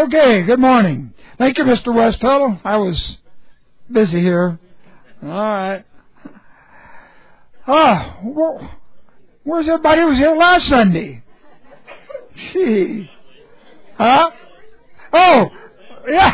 Okay, good morning. Thank you, Mr. West Tuttle. I was busy here. All right. Where's everybody who was here last Sunday? Gee. Huh? Oh, yeah.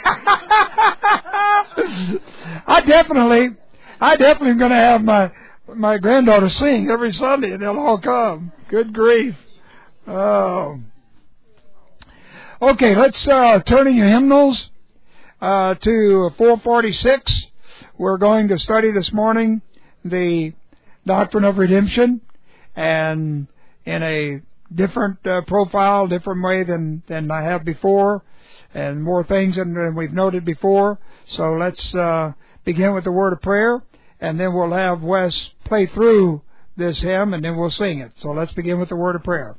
I definitely am going to have my granddaughter sing every Sunday, and they'll all come. Good grief. Oh. Okay, let's turn in your hymnals to 446. We're going to study this morning the doctrine of redemption, and in a different profile, different way than I have before, and more things than we've noted before. So let's begin with the word of prayer, and then we'll have Wes play through this hymn, and then we'll sing it. So let's begin with the word of prayer.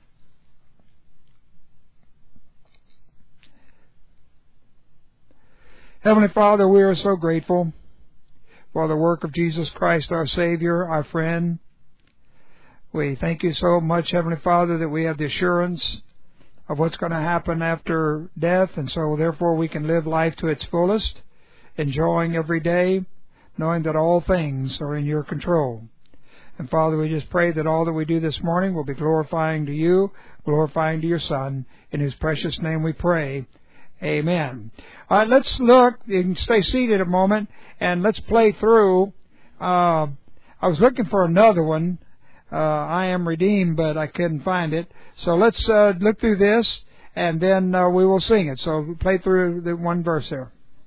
Heavenly Father, we are so grateful for the work of Jesus Christ, our Savior, our friend. We thank you so much, Heavenly Father, that we have the assurance of what's going to happen after death, and so therefore we can live life to its fullest, enjoying every day, knowing that all things are in your control. And Father, we just pray that all that we do this morning will be glorifying to you, glorifying to your Son. In His precious name we pray. Amen. All right, let's look. You can stay seated a moment, and let's play through. I was looking for another one. I am redeemed, but I couldn't find it. So let's look through this, and then we will sing it. So play through the one verse there.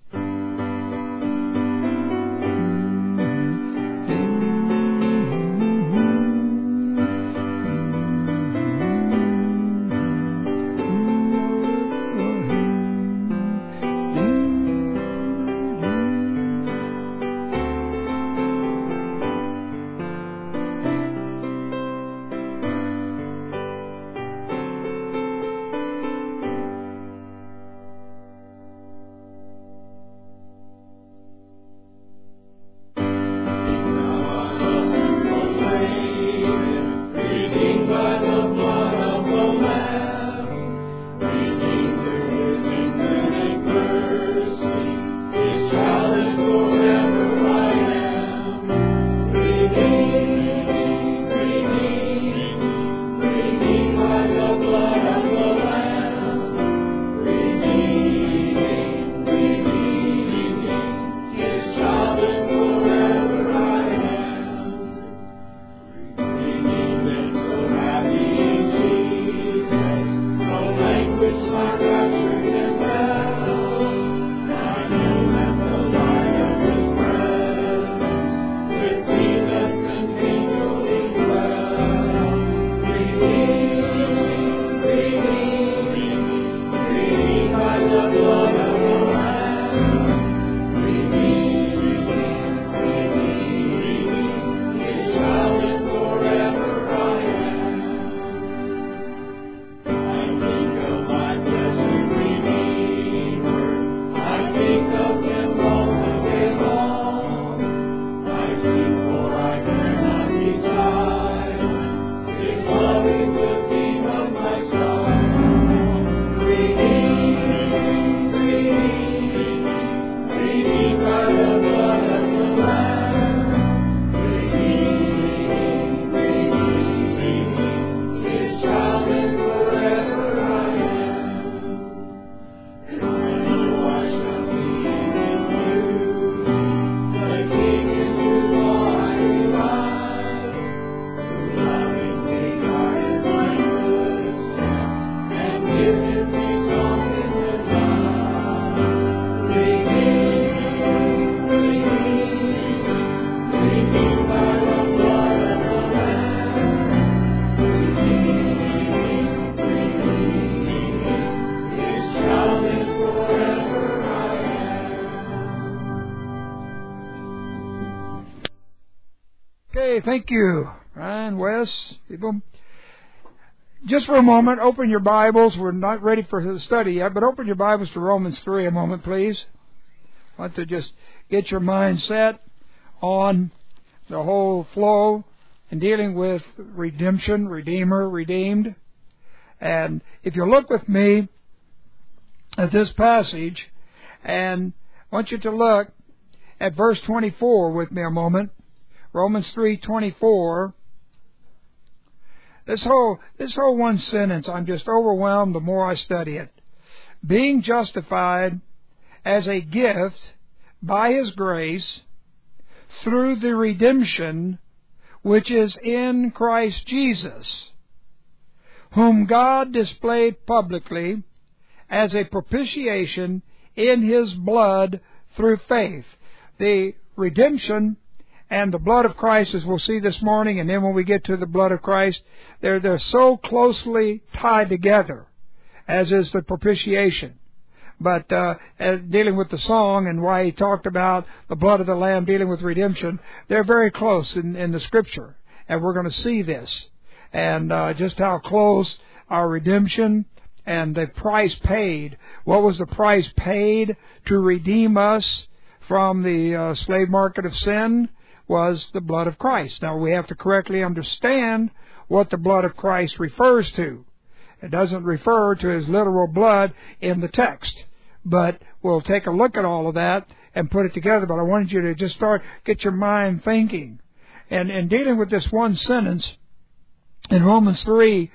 Thank you, Ryan, Wes, people. Just for a moment, open your Bibles. We're not ready for the study yet, but open your Bibles to Romans 3 a moment, please. I want to just get your mind set on the whole flow in dealing with redemption, redeemer, redeemed. And if you look with me at this passage, and I want you to look at verse 24 with me a moment. Romans 3:24. This whole one sentence, I'm just overwhelmed the more I study it. Being justified as a gift by His grace through the redemption which is in Christ Jesus, whom God displayed publicly as a propitiation in His blood through faith. The redemption and the blood of Christ, as we'll see this morning, and then when we get to the blood of Christ, they're so closely tied together, as is the propitiation. But dealing with the song and why he talked about the blood of the Lamb dealing with redemption, they're very close in the Scripture. And we're going to see this. And just how close our redemption and the price paid. What was the price paid to redeem us from the slave market of sin? Was the blood of Christ. Now we have to correctly understand what the blood of Christ refers to. It doesn't refer to His literal blood in the text. But we'll take a look at all of that and put it together. But I wanted you to just get your mind thinking. And dealing with this one sentence in Romans 3,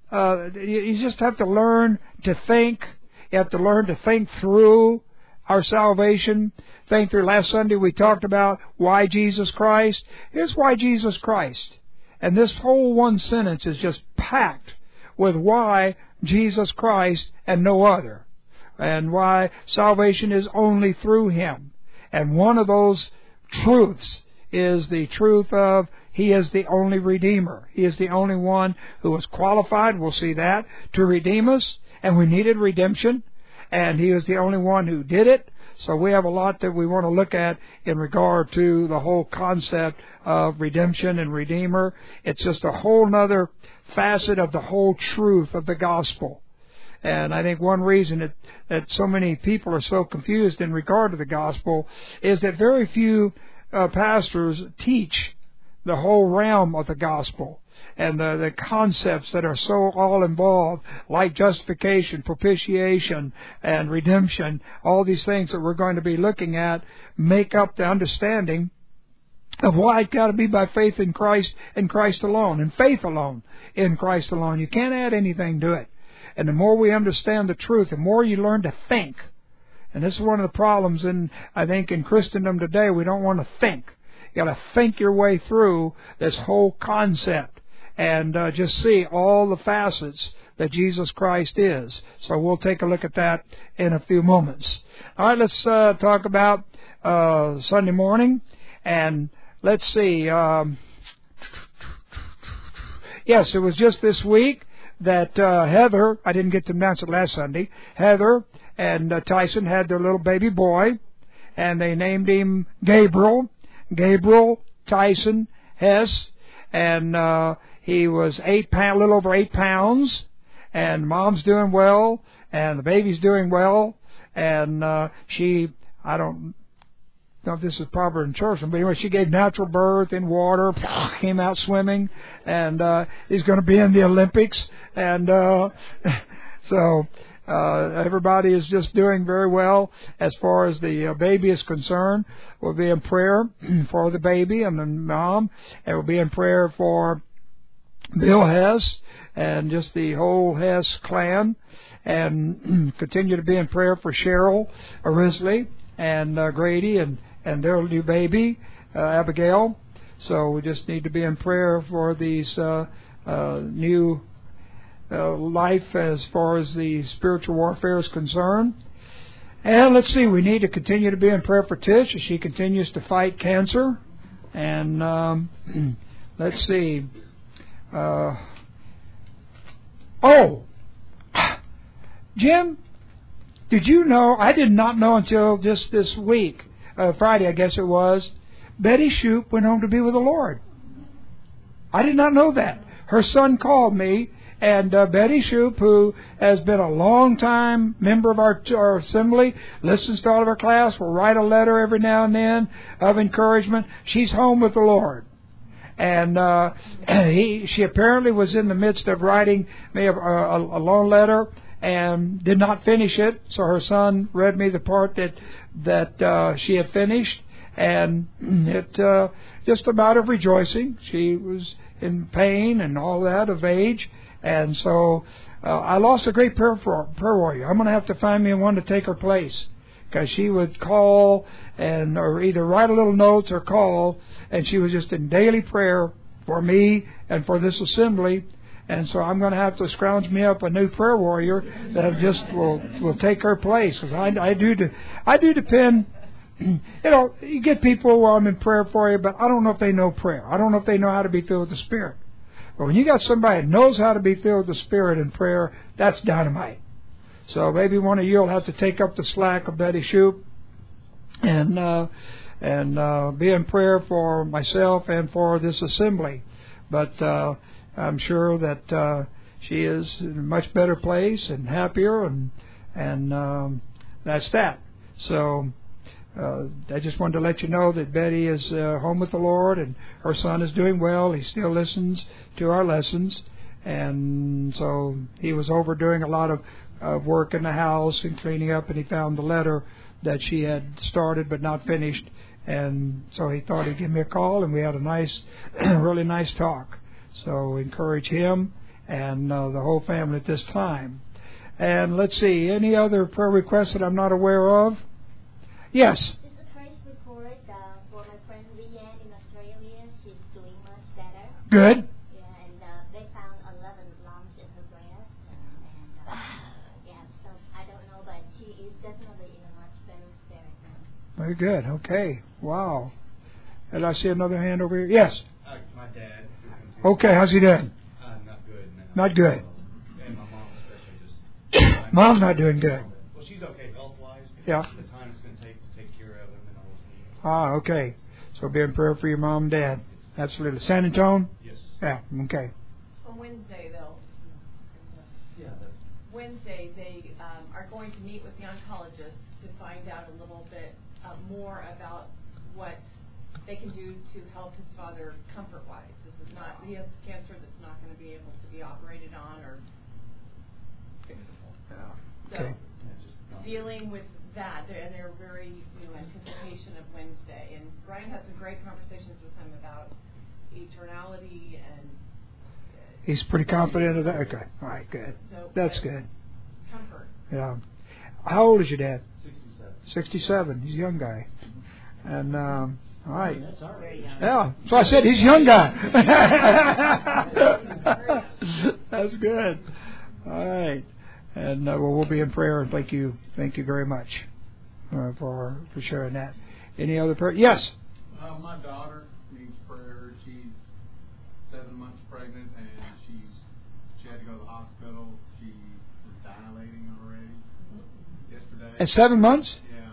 you just have to learn to think. You have to learn to think through our salvation. Think through. Last Sunday we talked about why Jesus Christ. Here's why Jesus Christ. And this whole one sentence is just packed with why Jesus Christ and no other. And why salvation is only through Him. And one of those truths is the truth of He is the only Redeemer. He is the only one who was qualified, we'll see that, to redeem us. And we needed redemption. And He is the only one who did it. So we have a lot that we want to look at in regard to the whole concept of redemption and Redeemer. It's just a whole nother facet of the whole truth of the gospel. And I think one reason that so many people are so confused in regard to the gospel is that very few pastors teach the whole realm of the gospel and the concepts that are so all involved, like justification, propitiation, and redemption. All these things that we're going to be looking at make up the understanding of why it's got to be by faith in Christ and Christ alone, and faith alone in Christ alone. You can't add anything to it. And the more we understand the truth, the more you learn to think. And this is one of the problems I think in Christendom today. We don't want to think. You got to think your way through this whole concept and just see all the facets that Jesus Christ is. So we'll take a look at that in a few moments. All right, let's talk about Sunday morning. And let's see. Yes, it was just this week that Heather, I didn't get to announce it last Sunday, Heather and Tyson had their little baby boy, and they named him Gabriel Tyson Hess, and he was a little over 8 pounds, and Mom's doing well, and the baby's doing well, and I don't know if this is proper in church, but anyway, she gave natural birth in water, came out swimming, and he's going to be in the Olympics, and so everybody is just doing very well as far as the baby is concerned. We'll be in prayer for the baby and the mom, and we'll be in prayer for Bill Hess and just the whole Hess clan, and continue to be in prayer for Cheryl Risley and Grady and their new baby, Abigail. So we just need to be in prayer for these new life as far as the spiritual warfare is concerned. And let's see, we need to continue to be in prayer for Tish as she continues to fight cancer. And let's see. Jim, did you know, I did not know until just this week, Friday I guess it was, Betty Shoup went home to be with the Lord. I did not know that. Her son called me, and Betty Shoup, who has been a long-time member of our assembly, listens to all of our class, will write a letter every now and then of encouragement. She's home with the Lord. And she apparently was in the midst of writing me a long letter, and did not finish it. So her son read me the part that she had finished, and it just a matter of rejoicing. She was in pain and all that of age, and so I lost a great prayer warrior. I'm going to have to find me one to take her place, because she would call or either write a little notes or call, and she was just in daily prayer for me and for this assembly. And so I'm going to have to scrounge me up a new prayer warrior that just will take her place, because I do depend. You get people I'm in prayer for you, but I don't know if they know prayer. I don't know if they know how to be filled with the Spirit. But when you got somebody that knows how to be filled with the Spirit in prayer, that's dynamite. So maybe one of you will have to take up the slack of Betty Shoup and be in prayer for myself and for this assembly. But I'm sure that she is in a much better place and happier, and that's that. So I just wanted to let you know that Betty is home with the Lord, and her son is doing well. He still listens to our lessons, and so he was over doing a lot of work in the house and cleaning up, and he found the letter that she had started but not finished, and so he thought he'd give me a call, and we had a nice, really nice talk. So encourage him and the whole family at this time. And let's see, any other prayer requests that I'm not aware of? Yes. Just a praise report for my friend Leanne in Australia. She's doing much better. Good. Yeah, and they found 11 lumps in her breast. Yeah, so I don't know, but she is definitely in a much better spirit now. Very good. Okay. Wow. And I see another hand over here. Yes. My dad. Okay. How's he doing? Not good. Not good. And my mom especially just. Mom's not doing good. Well, she's okay health-wise. Yeah. The time it's going to take care of him and all those needs. Ah, okay. So be in prayer for your mom and dad. Absolutely. San Antonio? Yes. Yeah. Okay. On Wednesday, though. Yeah. Wednesday, they are going to meet with the oncologist to find out a little bit more about what they can do to help his father comfort-wise. He has cancer that's not going to be able to be operated on or fixable. Yeah. Okay. So, dealing with that, and they're very, anticipation of Wednesday. And Brian had some great conversations with him about eternality and. He's pretty confident of that. Okay. All right. Good. So, That's good. Comfort. Yeah. How old is your dad? 67. 67. He's a young guy. And all right. That's all right. Yeah. So I said he's a young guy. That's good. All right. And we'll be in prayer. And thank you very much for sharing that. Any other prayer? Yes. My daughter needs prayer. She's 7 months pregnant, and she had to go to the hospital. She was dilating already yesterday. At 7 months? Yeah.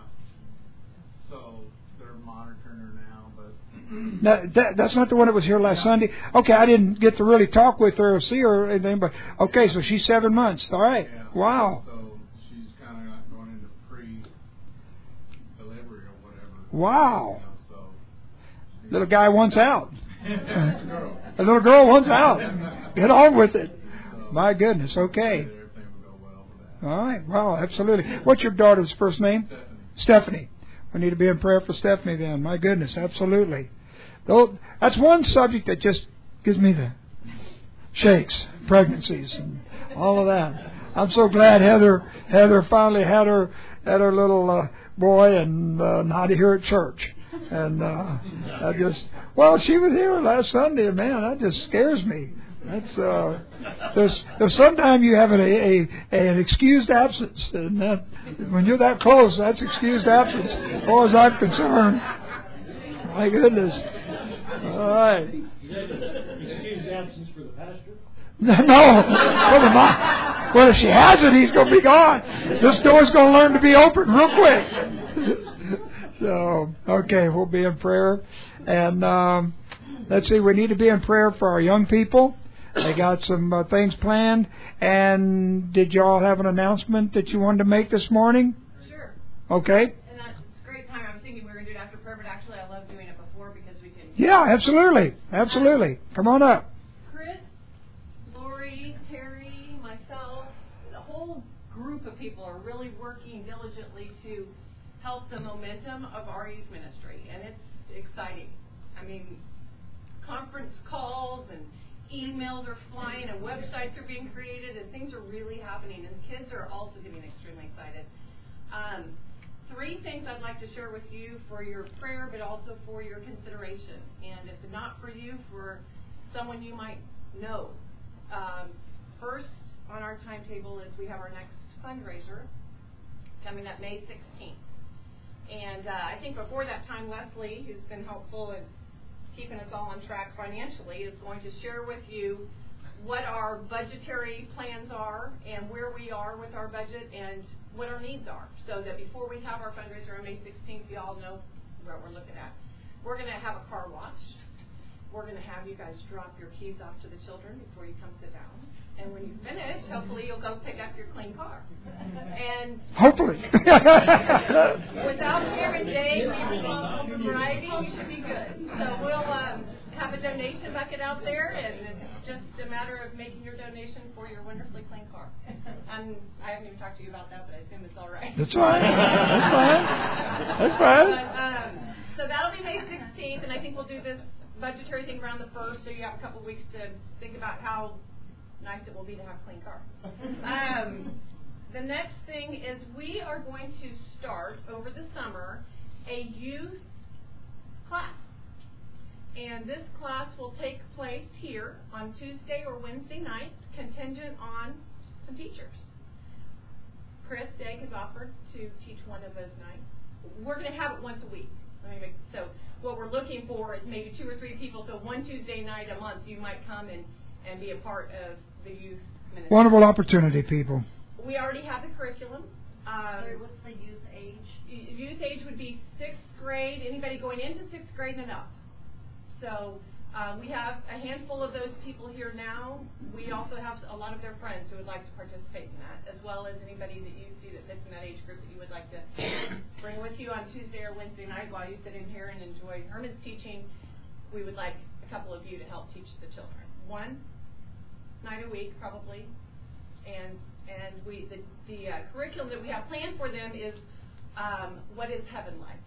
So they're monitoring her now, but No, that's not the one that was here last Sunday. Okay, I didn't get to really talk with her or see her or anything, but okay, so she's 7 months. All right. yeah. Wow. So she's kind of going into pre-delivery or whatever. Wow. So Little guy wants out. it's a girl. A little girl wants out. Get on with it. So My goodness. Okay. everything will go well with that. All right. Wow. Absolutely. What's your daughter's first name? Stephanie. We need to be in prayer for Stephanie then. My goodness. Absolutely. Though that's one subject that just gives me the shakes, pregnancies, and all of that. I'm so glad Heather finally had her little boy and not here at church. And she was here last Sunday, and man, that just scares me. That's there's sometimes you have an excused absence, and when you're that close, that's excused absence, as far as I'm concerned. My goodness. All right. Excuse absence for the pastor? No. Well, if she has it, he's going to be gone. This door's going to learn to be open real quick. So, okay, we'll be in prayer. And let's see, we need to be in prayer for our young people. They got some things planned. And did you all have an announcement that you wanted to make this morning? Sure. Okay. And that's a great time. I was thinking we were going to do it after prayer, but actually I love doing it before because we can. Yeah, absolutely. Absolutely. Come on up. Chris, Lori, Terry, myself, the whole group of people are really working diligently to help the momentum of our youth ministry, and it's exciting. I mean, conference calls and emails are flying and websites are being created and things are really happening, and kids are also getting extremely excited. 3 things I'd like to share with you for your prayer, but also for your consideration. And if not for you, for someone you might know. First on our timetable is we have our next fundraiser coming up May 16th. And I think before that time, Wesley, who's been helpful in keeping us all on track financially, is going to share with you what our budgetary plans are and where we are with our budget and what our needs are, so that before we have our fundraiser on May 16th, you all know what we're looking at. We're going to have a car wash. We're going to have you guys drop your keys off to the children before you come sit down. And when you finish, hopefully you'll go pick up your clean car. And hopefully. Without fear and day, being responsible for variety, we should be good. So we'll have a donation bucket out there, and it's just a matter of making your donation for your wonderfully clean car. And I haven't even talked to you about that, but I assume it's all right. That's fine. That's fine. That's fine. But, so that'll be May 16th, and I think we'll do this budgetary thing around the 1st, so you have a couple weeks to think about how nice it will be to have a clean car. The next thing is we are going to start over the summer a youth class. And this class will take place here on Tuesday or Wednesday night, contingent on some teachers. Chris Degg has offered to teach one of those nights. We're going to have it once a week. So what we're looking for is maybe 2 or 3 people. So one Tuesday night a month, you might come and be a part of the youth ministry. Wonderful opportunity, people. We already have the curriculum. What's the youth age? Youth age would be 6th grade, anybody going into 6th grade and up. So we have a handful of those people here now. We also have a lot of their friends who would like to participate in that, as well as anybody that you see that fits in that age group that you would like to bring with you on Tuesday or Wednesday night while you sit in here and enjoy Herman's teaching. We would like a couple of you to help teach the children. 1 night a week, probably. And the curriculum that we have planned for them is what is heaven like.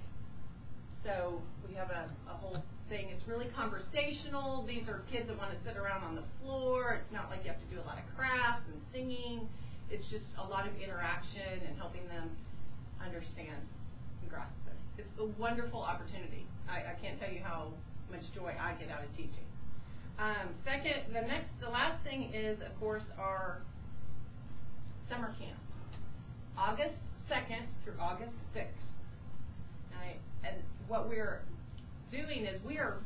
So we have a whole thing. It's really conversational. These are kids that want to sit around on the floor. It's not like you have to do a lot of crafts and singing. It's just a lot of interaction and helping them understand and grasp this. It's a wonderful opportunity. I can't tell you how much joy I get out of teaching. Second, the last thing is, of course, our summer camp. August 2nd through August 6th. And what we're doing is we are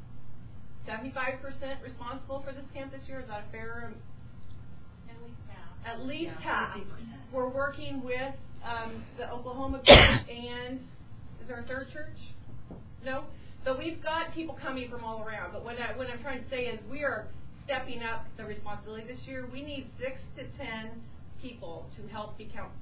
75% responsible for this camp this year. Is that a fair? At least half. At least Yeah, half. 50%. We're working with the Oklahoma group, and is there a third church? No? But we've got people coming from all around. But what I'm trying to say is we are stepping up the responsibility this year. We need 6 to 10 people to help be counselors.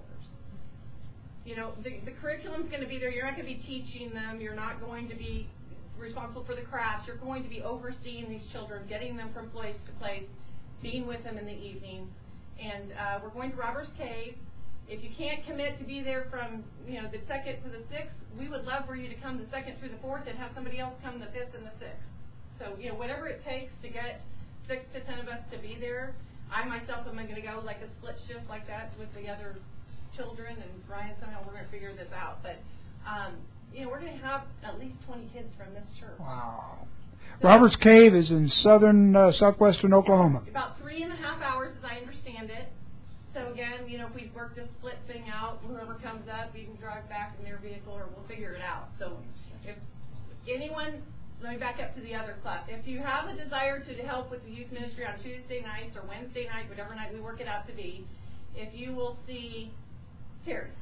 You know, the curriculum's going to be there. You're not going to be teaching them. You're not going to be responsible for the crafts. You're going to be overseeing these children, getting them from place to place, being with them in the evenings. And we're going to Robbers Cave. If you can't commit to be there from, the 2nd to the 6th, we would love for you to come the 2nd through the 4th and have somebody else come the 5th and the 6th. So, whatever it takes to get 6 to 10 of us to be there. I myself am going to go like a split shift like that with the other children, and Brian, somehow we're going to figure this out. But, we're going to have at least 20 kids from this church. Wow. So, Roberts Cave is in southwestern Oklahoma. About 3.5 hours, as I understand it. So again, if we work this split thing out, whoever comes up, you can drive back in their vehicle, or we'll figure it out. So if anyone, let me back up to the other class. If you have a desire to help with the youth ministry on Tuesday nights or Wednesday night, whatever night we work it out to be, if you will see Terry.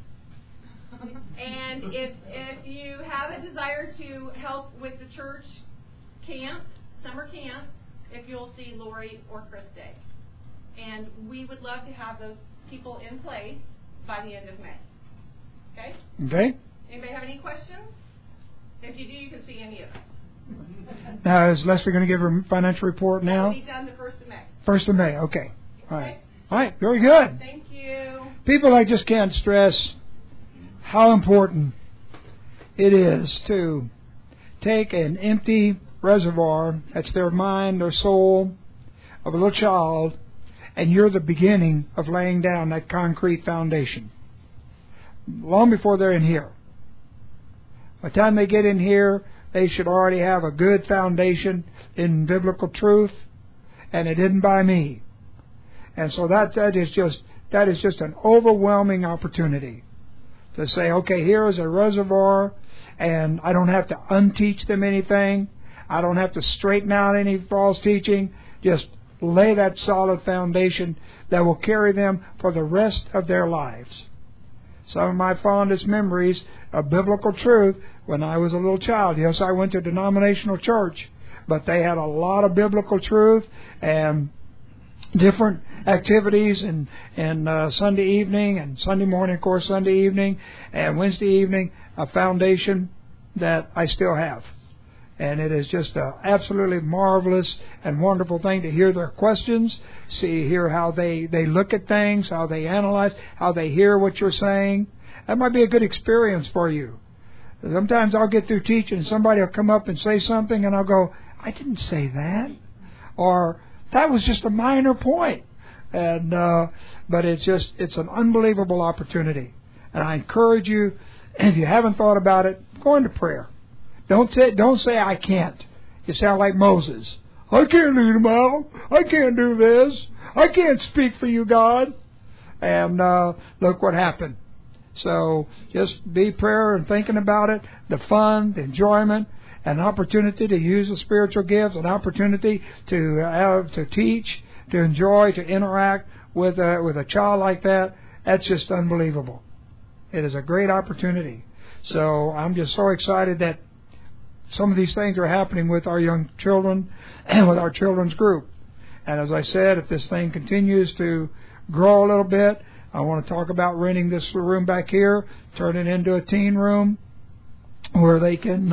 And if you have a desire to help with the church camp, summer camp, if you'll see Lori or Chris Day. And we would love to have those people in place by the end of May. Okay? Okay. Anybody have any questions? If you do, you can see any of us. Now, is Leslie going to give her financial report now? That will be done the 1st of May. 1st of May, okay. All right. All right, very good. Thank you. People, I just can't stress how important it is to take an empty reservoir, that's their mind or soul of a little child, and you're the beginning of laying down that concrete foundation. Long before they're in here. By the time they get in here, they should already have a good foundation in biblical truth, and it isn't by me. And so that is just an overwhelming opportunity to say, okay, here is a reservoir, and I don't have to unteach them anything. I don't have to straighten out any false teaching. Just lay that solid foundation that will carry them for the rest of their lives. Some of my fondest memories of biblical truth when I was a little child. Yes, I went to a denominational church, but they had a lot of biblical truth and different activities and Sunday evening and Sunday morning, of course, Sunday evening and Wednesday evening, a foundation that I still have. And it is just an absolutely marvelous and wonderful thing to hear their questions, hear how they look at things, how they analyze, how they hear what you're saying. That might be a good experience for you. Sometimes I'll get through teaching and somebody will come up and say something and I'll go, I didn't say that. Or, that was just a minor point. And but it's an unbelievable opportunity. And I encourage you, if you haven't thought about it, go into prayer. Don't say I can't. You sound like Moses. I can't lead them out. I can't do this. I can't speak for you, God. And look what happened. So just be prayer and thinking about it, the fun, the enjoyment, an opportunity to use the spiritual gifts, an opportunity to teach, to enjoy, to interact with a child like that. That's just unbelievable. It is a great opportunity. So I'm just so excited that some of these things are happening with our young children and with our children's group. And as I said, if this thing continues to grow a little bit, I want to talk about renting this room back here, turn it into a teen room where they can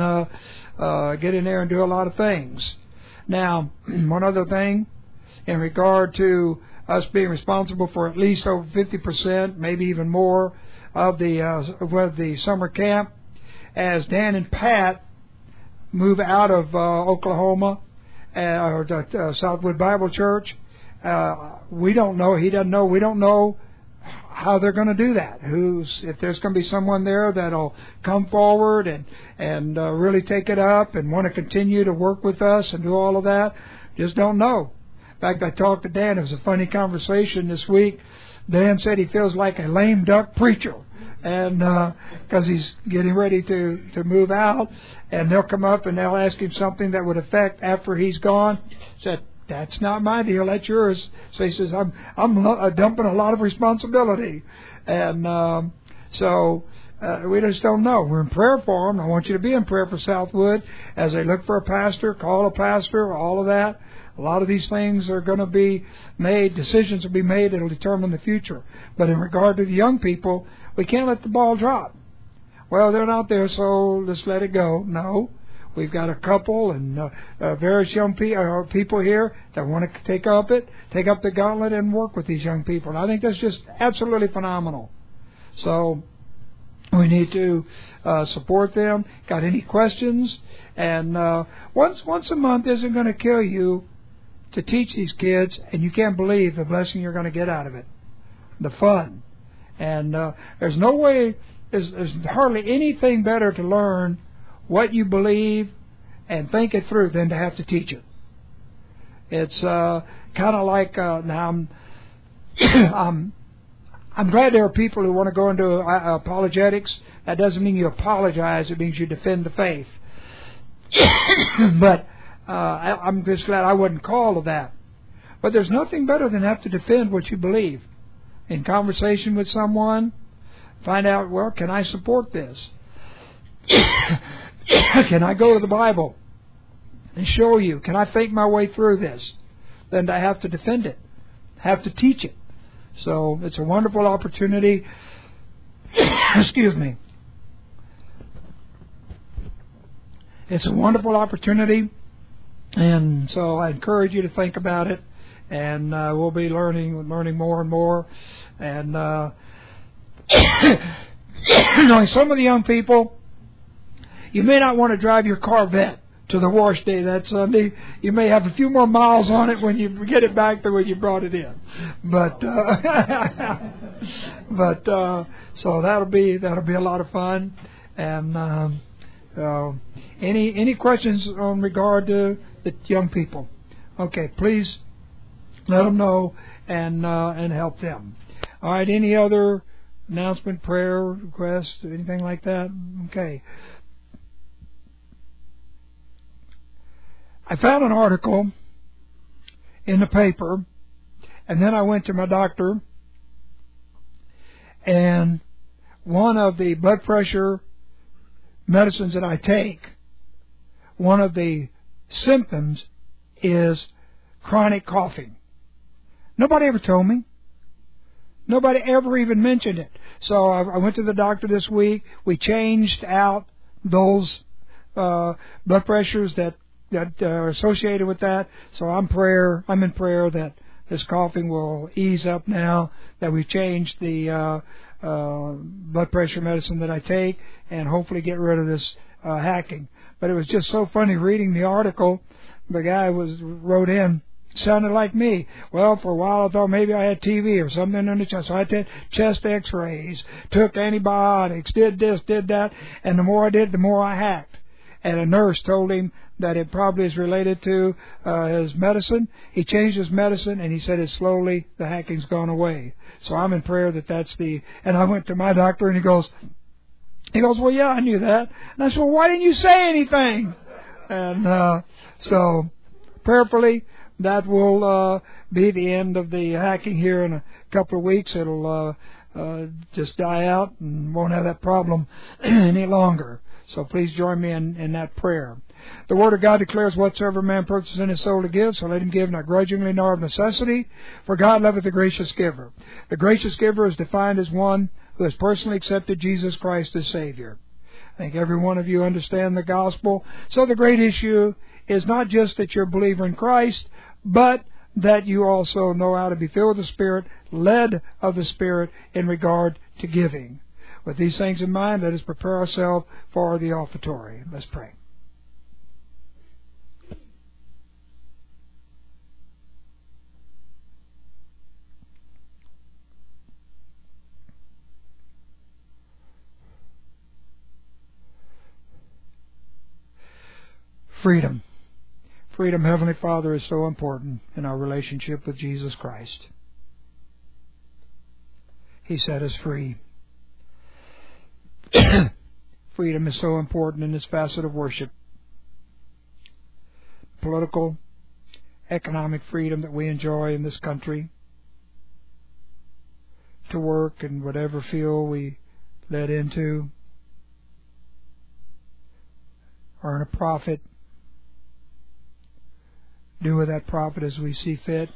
get in there and do a lot of things. Now, one other thing, in regard to us being responsible for at least over 50%, maybe even more, of the summer camp, as Dan and Pat move out of Oklahoma or the Southwood Bible Church, we don't know. He doesn't know. We don't know how they're going to do that. If there's going to be someone there that'll come forward and really take it up and want to continue to work with us and do all of that, just don't know. In fact, I talked to Dan. It was a funny conversation this week. Dan said he feels like a lame duck preacher, and because he's getting ready to move out, and they'll come up and they'll ask him something that would affect after he's gone. Said, that's not my deal, that's yours. So he says, I'm dumping a lot of responsibility, and so we just don't know. We're in prayer for them. I want you to be in prayer for Southwood as they look for a pastor, call a pastor, all of that. A lot of these things are going to be made, decisions will be made that will determine the future. But in regard to the young people, we can't let the ball drop. Well, they're not there, so let's let it go. No. We've got a couple and various young people here that want to take up the gauntlet and work with these young people. And I think that's just absolutely phenomenal. So we need to support them. Got any questions? And once a month isn't going to kill you to teach these kids, and you can't believe the blessing you're going to get out of it, the fun. And there's no way, there's hardly anything better to learn what you believe and think it through than to have to teach it. It's kind of like now I'm glad there are people who want to go into apologetics. That doesn't mean you apologize. It means you defend the faith. But I'm just glad I wasn't called to that. But there's nothing better than have to defend what you believe. In conversation with someone, find out, well, can I support this? Can I go to the Bible and show you? Can I think my way through this? Then I have to defend it, have to teach it. So it's a wonderful opportunity. Excuse me. It's a wonderful opportunity. And so I encourage you to think about it and we'll be learning more and more. And some of the young people, you may not want to drive your Corvette to the wash day that Sunday. You may have a few more miles on it when you get it back than when you brought it in. But so that'll be a lot of fun. And any questions on regard to the young people? Okay, please let them know and help them. All right. Any other announcement, prayer, request, anything like that? Okay. I found an article in the paper, and then I went to my doctor, and one of the blood pressure medicines that I take, one of the symptoms is chronic coughing. Nobody ever told me. Nobody ever even mentioned it. So I went to the doctor this week. We changed out those blood pressures that are associated with that. So I'm in prayer that this coughing will ease up now that we've changed the blood pressure medicine that I take, and hopefully get rid of this hacking. But it was just so funny reading the article. The guy wrote in, sounded like me. Well, for a while I thought maybe I had TB or something in the chest. So I did chest x-rays, took antibiotics, did this, did that, and the more I did, the more I hacked. And a nurse told him that it probably is related to his medicine. He changed his medicine, and he said it's slowly, the hacking's gone away. So I'm in prayer that that's the... And I went to my doctor, and he goes, well, yeah, I knew that. And I said, well, why didn't you say anything? And so prayerfully, that will be the end of the hacking here in a couple of weeks. It'll just die out and won't have that problem any longer. So please join me in that prayer. The Word of God declares, whatsoever man purposes in his soul to give, so let him give not grudgingly nor of necessity, for God loveth the gracious giver. The gracious giver is defined as one who has personally accepted Jesus Christ as Savior. I think every one of you understand the gospel. So the great issue is not just that you're a believer in Christ, but that you also know how to be filled with the Spirit, led of the Spirit in regard to giving. With these things in mind, let us prepare ourselves for the offertory. Let's pray. Freedom. Freedom, Heavenly Father, is so important in our relationship with Jesus Christ. He set us free. Freedom is so important in this facet of worship. Political, economic freedom that we enjoy in this country to work in whatever field we led into, earn a profit, do with that profit as we see fit,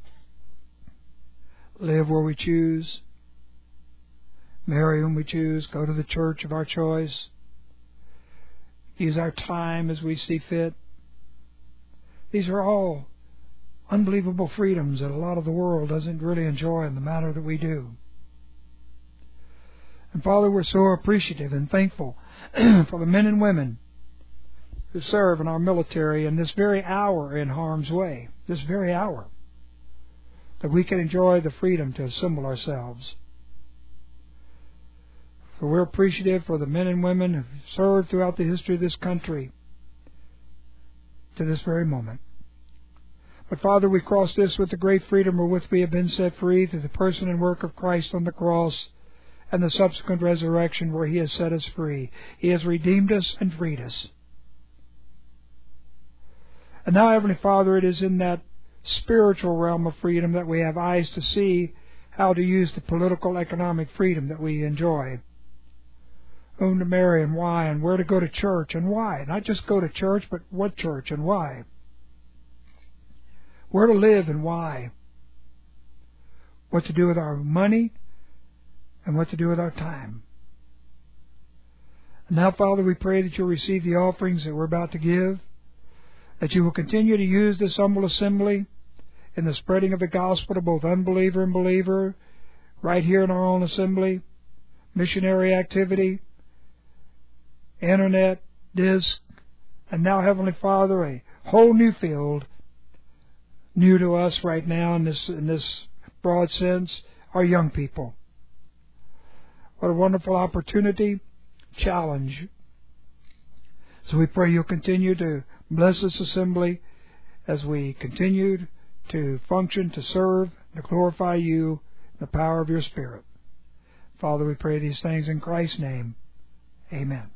live where we choose, marry whom we choose, go to the church of our choice, use our time as we see fit. These are all unbelievable freedoms that a lot of the world doesn't really enjoy in the manner that we do. And Father, we're so appreciative and thankful for the men and women who serve in our military in this very hour in harm's way, this very hour, that we can enjoy the freedom to assemble ourselves. For we're appreciative for the men and women who have served throughout the history of this country to this very moment. But Father, we cross this with the great freedom wherewith we have been set free through the person and work of Christ on the cross and the subsequent resurrection where He has set us free. He has redeemed us and freed us. And now, Heavenly Father, it is in that spiritual realm of freedom that we have eyes to see how to use the political, economic freedom that we enjoy. Whom to marry and why, and where to go to church and why. Not just go to church, but what church and why. Where to live and why. What to do with our money and what to do with our time. And now, Father, we pray that you'll receive the offerings that we're about to give, that you will continue to use this humble assembly in the spreading of the gospel to both unbeliever and believer, right here in our own assembly, missionary activity, internet, disc, and now, Heavenly Father, a whole new field, new to us right now in this broad sense, our young people. What a wonderful opportunity, challenge. So we pray you'll continue to bless this assembly as we continue to function, to serve, to glorify you in the power of your Spirit. Father, we pray these things in Christ's name. Amen.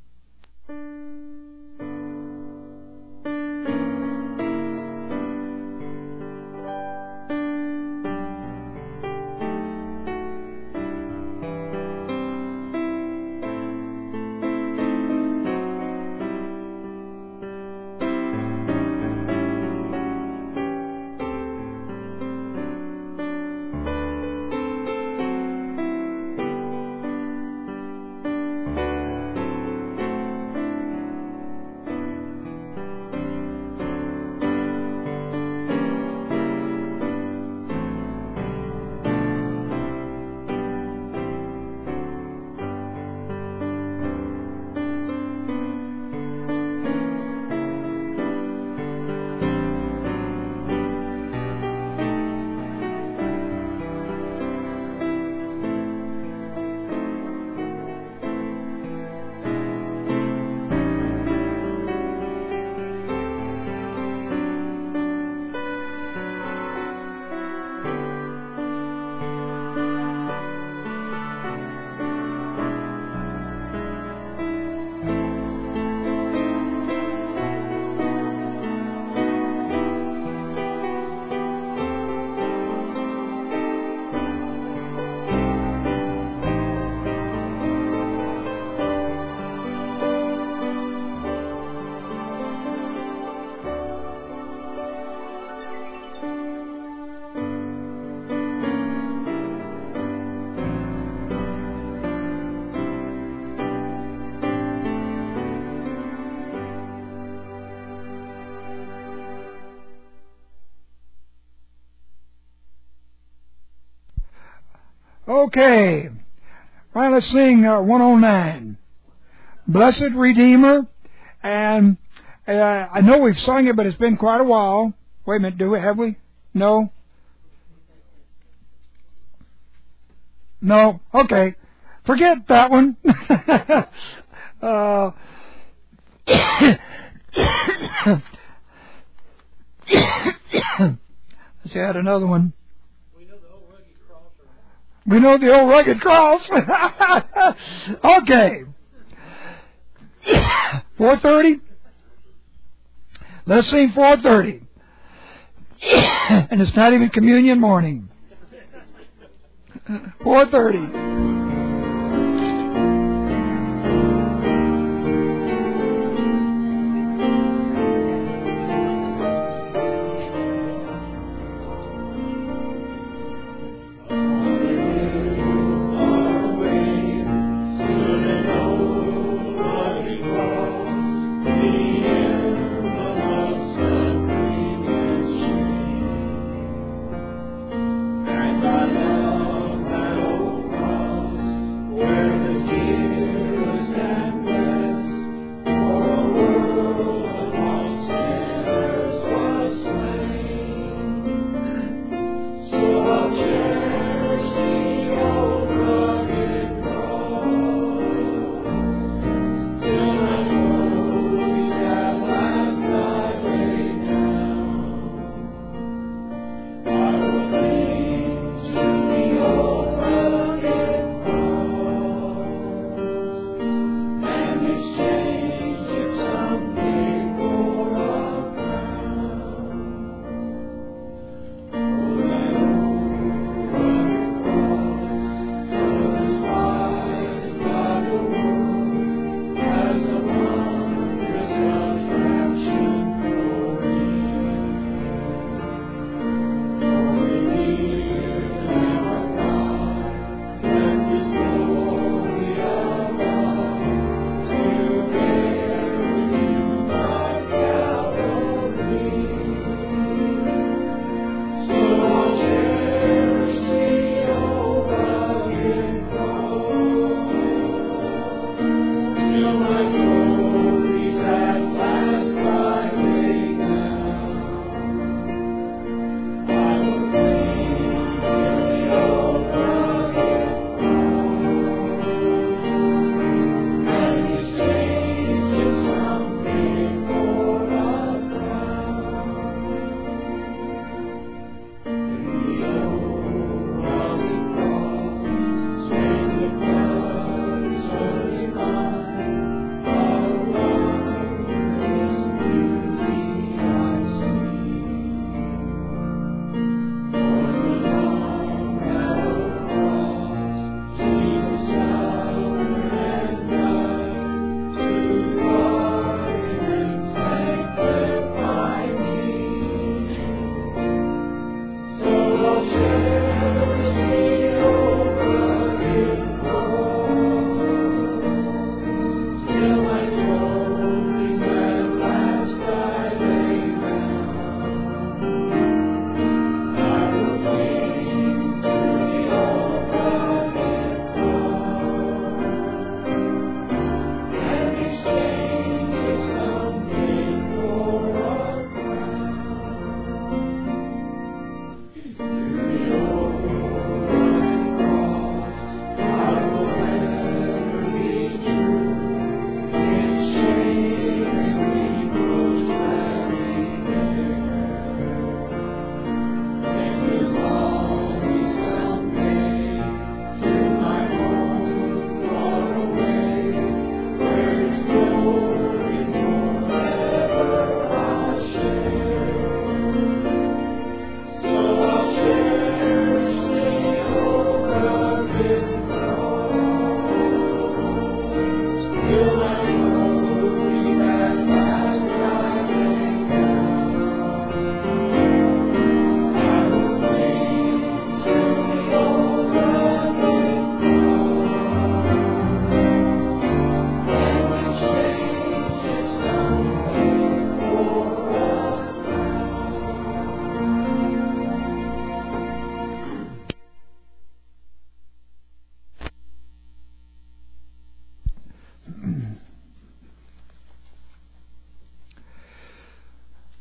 Okay, right, let's sing 109, Blessed Redeemer, and I know we've sung it, but it's been quite a while. Wait a minute, have we? No? No? Okay, forget that one. Let's see, I had another one. We know the old rugged cross. Okay. 4:30. Let's sing 4:30. And it's not even communion morning. 4:30. And I love that old cross.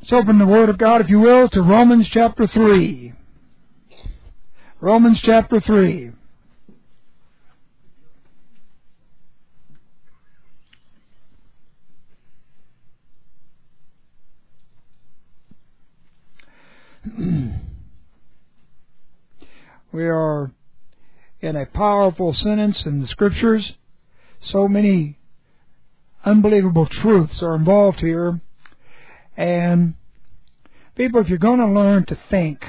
Let's open the Word of God, if you will, to Romans chapter 3. Romans chapter 3. We are in a powerful sentence in the Scriptures. So many unbelievable truths are involved here. And people, if you're going to learn to think,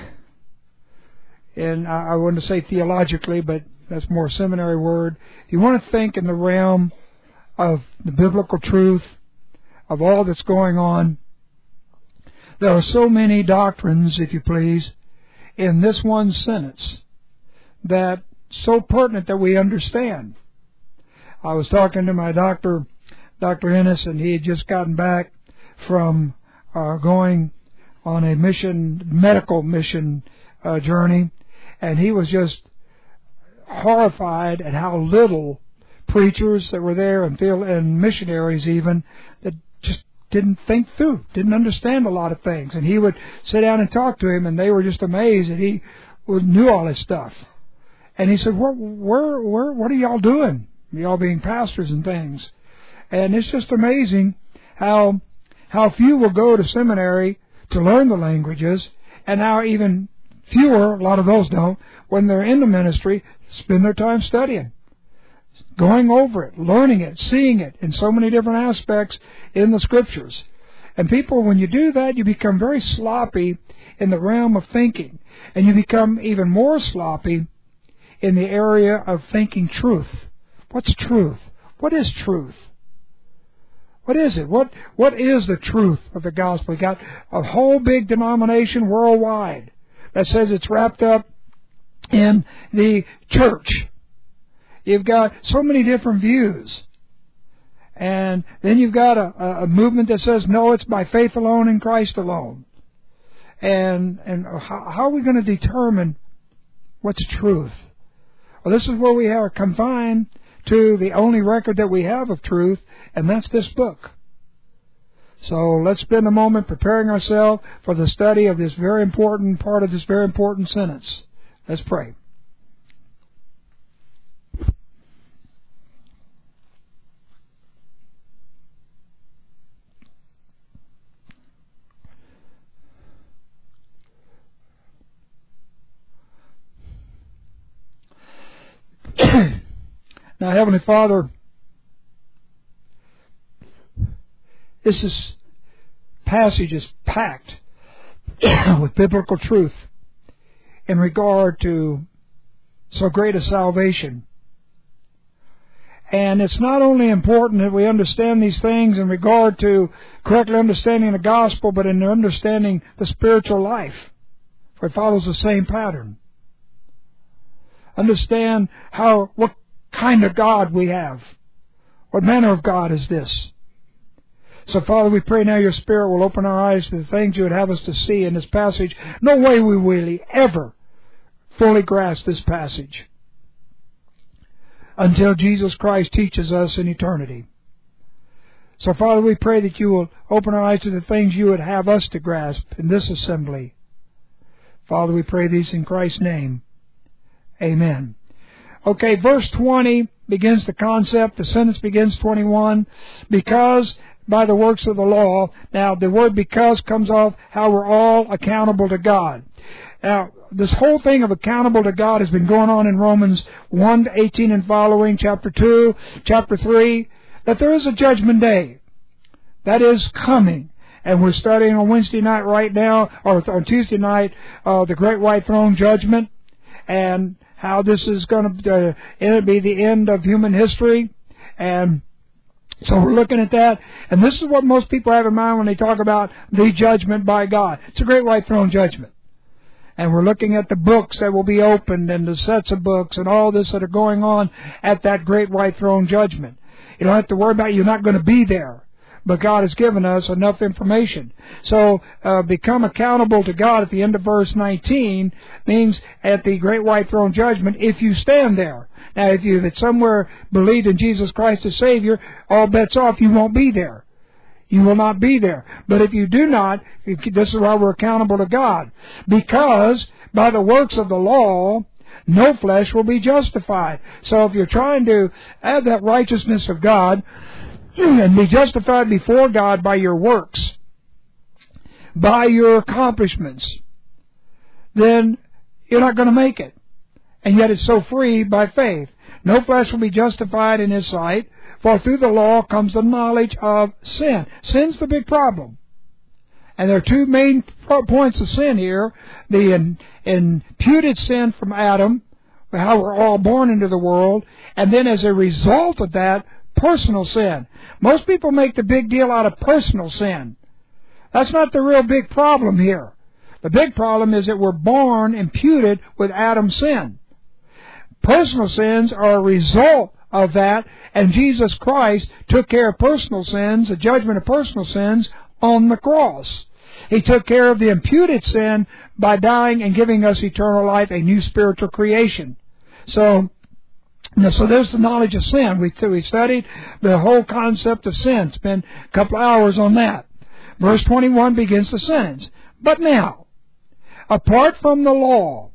and I wouldn't say theologically, but that's more a seminary word, if you want to think in the realm of the biblical truth, of all that's going on, there are so many doctrines, if you please, in this one sentence that so pertinent that we understand. I was talking to my doctor, Dr. Ennis, and he had just gotten back from going on a medical mission journey, and he was just horrified at how little preachers that were there and missionaries even that just didn't think through, didn't understand a lot of things. And he would sit down and talk to him, and they were just amazed that he knew all this stuff. And he said, what are y'all doing? Y'all being pastors and things. And it's just amazing how few will go to seminary to learn the languages, and how even fewer, a lot of those don't, when they're in the ministry, spend their time studying, going over it, learning it, seeing it in so many different aspects in the Scriptures. And people, when you do that, you become very sloppy in the realm of thinking, and you become even more sloppy in the area of thinking truth. What's truth? What is truth? What is it? What is the truth of the gospel? You got a whole big denomination worldwide that says it's wrapped up in the church. You've got so many different views. And then you've got a movement that says, no, it's by faith alone in Christ alone. And how are we going to determine what's truth? Well, this is where we are confined to the only record that we have of truth, and that's this book. So let's spend a moment preparing ourselves for the study of this very important part of this very important sentence. Let's pray. Now, Heavenly Father, this passage is packed with biblical truth in regard to so great a salvation. And it's not only important that we understand these things in regard to correctly understanding the gospel, but in understanding the spiritual life, for it follows the same pattern. Understand what kind of God we have. What manner of God is this? So, Father, we pray now your Spirit will open our eyes to the things you would have us to see in this passage. No way we will ever fully grasp this passage until Jesus Christ teaches us in eternity. So, Father, we pray that you will open our eyes to the things you would have us to grasp in this assembly. Father, we pray these in Christ's name. Amen. Okay, verse 20 begins the concept. The sentence begins 21. Because by the works of the law. Now, the word because comes off how we're all accountable to God. Now, this whole thing of accountable to God has been going on in Romans 1:18 and following, chapter 2, chapter 3, that there is a judgment day. That is coming. And we're studying on Wednesday night right now, or on Tuesday night, the Great White Throne Judgment, and how this is going to be the end of human history. And so we're looking at that. And this is what most people have in mind when they talk about the judgment by God. It's a Great White Throne Judgment. And we're looking at the books that will be opened and the sets of books and all this that are going on at that Great White Throne Judgment. You don't have to worry about it. You're not going to be there. But God has given us enough information. So, become accountable to God at the end of verse 19 means at the Great White Throne Judgment if you stand there. Now, if you had somewhere believed in Jesus Christ as Savior, all bets off, you won't be there. You will not be there. But if you do not, this is why we're accountable to God. Because by the works of the law, no flesh will be justified. So if you're trying to add that righteousness of God and be justified before God by your works, by your accomplishments, then you're not going to make it. And yet it's so free by faith. No flesh will be justified in His sight, for through the law comes the knowledge of sin. Sin's the big problem. And there are two main points of sin here. The imputed sin from Adam, how we're all born into the world, and then as a result of that, personal sin. Most people make the big deal out of personal sin. That's not the real big problem here. The big problem is that we're born imputed with Adam's sin. Personal sins are a result of that, and Jesus Christ took care of personal sins, the judgment of personal sins, on the cross. He took care of the imputed sin by dying and giving us eternal life, a new spiritual creation. So there's the knowledge of sin. We studied the whole concept of sin. Spent a couple hours on that. Verse 21 begins the sentence. But now, apart from the law,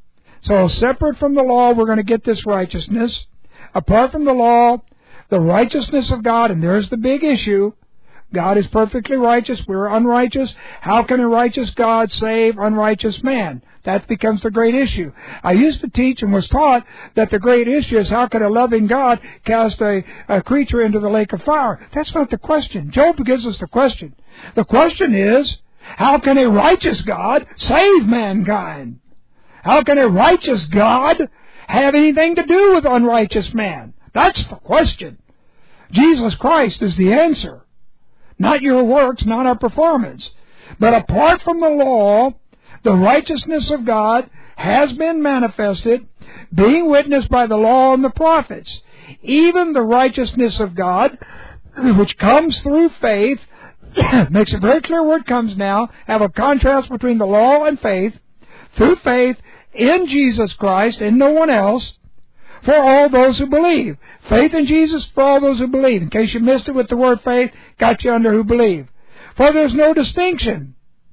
so separate from the law, we're going to get this righteousness. Apart from the law, the righteousness of God, and there's the big issue. God is perfectly righteous. We're unrighteous. How can a righteous God save unrighteous man? That becomes the great issue. I used to teach and was taught that the great issue is how can a loving God cast a creature into the lake of fire? That's not the question. Job gives us the question. The question is, how can a righteous God save mankind? How can a righteous God have anything to do with unrighteous man? That's the question. Jesus Christ is the answer. Not your works, not our performance. But apart from the law, the righteousness of God has been manifested, being witnessed by the law and the prophets. Even the righteousness of God, which comes through faith, makes it very clear where it comes now, have a contrast between the law and faith, through faith in Jesus Christ and no one else, for all those who believe. Faith in Jesus for all those who believe. In case you missed it with the word faith, got you under who believe. For there's no distinction.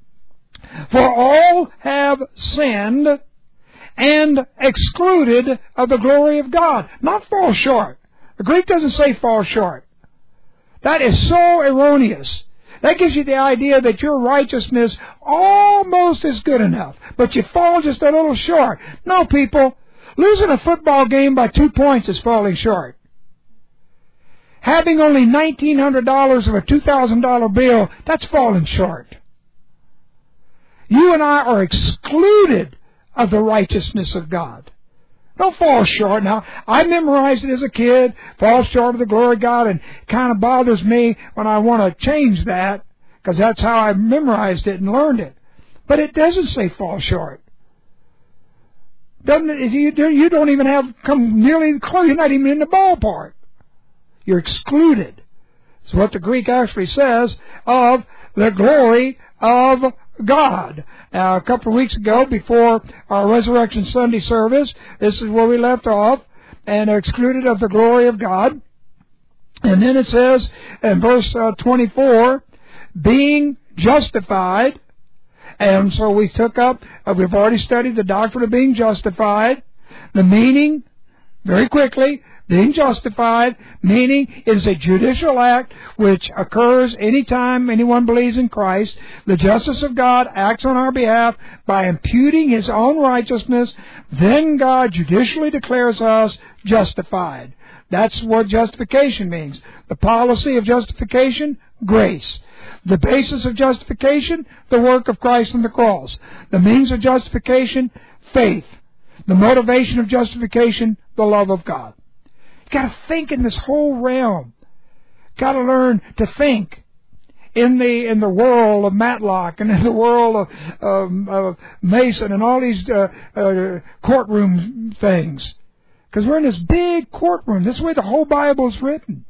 For all have sinned and excluded of the glory of God. Not fall short. The Greek doesn't say fall short. That is so erroneous. That gives you the idea that your righteousness almost is good enough, but you fall just a little short. No, people, losing a football game by 2 points is falling short. Having only $1,900 of a $2,000 bill, that's falling short. You and I are excluded of the righteousness of God. Don't fall short. Now, I memorized it as a kid, fall short of the glory of God, and it kind of bothers me when I want to change that, because that's how I memorized it and learned it. But it doesn't say fall short. Doesn't it? You don't even have come nearly close. You're not even in the ballpark. You're excluded. It's what the Greek actually says of the glory of God. Now, a couple of weeks ago, before our Resurrection Sunday service, this is where we left off, and are excluded of the glory of God. And then it says in verse 24, being justified. And so we took up, we've already studied the doctrine of being justified. The meaning, very quickly, being justified, meaning it is a judicial act which occurs anytime anyone believes in Christ. The justice of God acts on our behalf by imputing His own righteousness. Then God judicially declares us justified. That's what justification means. The policy of justification, grace. The basis of justification, the work of Christ on the cross. The means of justification, faith. The motivation of justification, the love of God. You've got to think in this whole realm. Got to learn to think in the world of Matlock and in the world of Mason and all these courtroom things. Because we're in this big courtroom. This is where the whole Bible is written.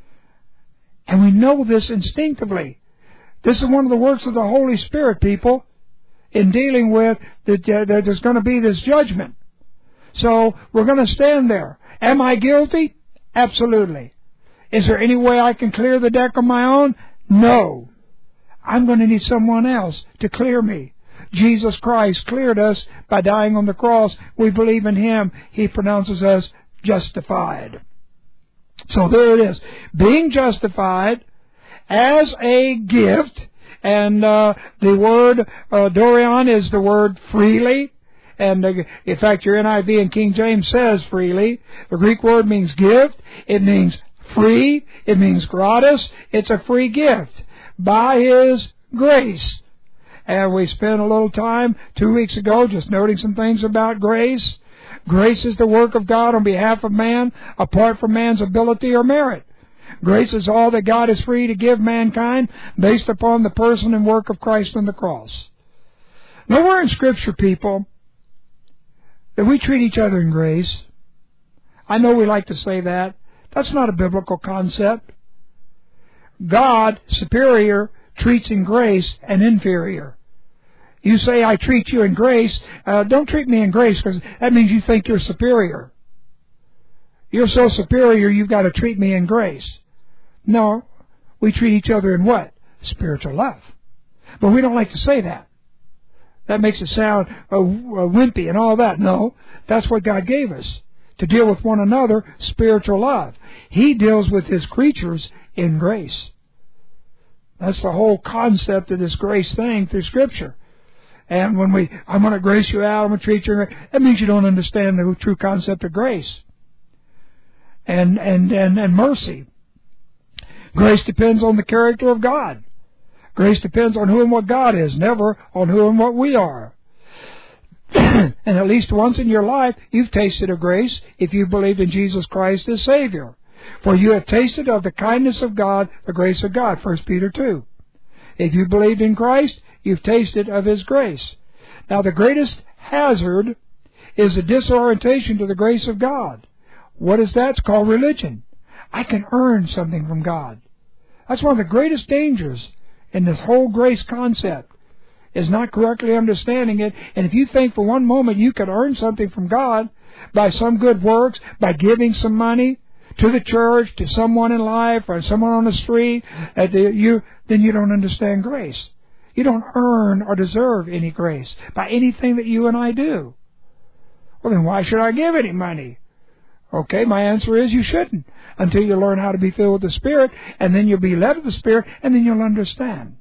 And we know this instinctively. This is one of the works of the Holy Spirit, people, in dealing with that there's going to be this judgment. So we're going to stand there. Am I guilty? Absolutely. Is there any way I can clear the deck on my own? No. I'm going to need someone else to clear me. Jesus Christ cleared us by dying on the cross. We believe in Him. He pronounces us justified. So there it is. Being justified as a gift. And the word Dorian is the word freely. And in fact, your NIV and King James says freely. The Greek word means gift. It means free. It means gratis. It's a free gift by His grace. And we spent a little time 2 weeks ago just noting some things about grace. Grace is the work of God on behalf of man, apart from man's ability or merit. Grace is all that God is free to give mankind based upon the person and work of Christ on the cross. Nowhere in Scripture, people, that we treat each other in grace. I know we like to say that. That's not a biblical concept. God, superior, treats in grace an inferior. You say, I treat you in grace. Don't treat me in grace, because that means you think you're superior. You're so superior, you've got to treat me in grace. No, we treat each other in what? Spiritual love. But we don't like to say that. That makes it sound wimpy and all that. No, that's what God gave us, to deal with one another, spiritual love. He deals with His creatures in grace. That's the whole concept of this grace thing through Scripture. And when I'm going to grace you out, I'm going to treat you, that means you don't understand the true concept of grace and mercy. Grace depends on the character of God. Grace depends on who and what God is, never on who and what we are. And at least once in your life, you've tasted of grace if you believed in Jesus Christ as Savior. For you have tasted of the kindness of God, the grace of God, 1 Peter 2. If you believed in Christ, you've tasted of His grace. Now, the greatest hazard is the disorientation to the grace of God. What is that? It's called religion. I can earn something from God. That's one of the greatest dangers in this whole grace concept, is not correctly understanding it. And if you think for one moment you can earn something from God by some good works, by giving some money to the church, to someone in life, or someone on the street, then you don't understand grace. You don't earn or deserve any grace by anything that you and I do. Well, then why should I give any money? Okay, my answer is you shouldn't, until you learn how to be filled with the Spirit, and then you'll be led of the Spirit, and then you'll understand.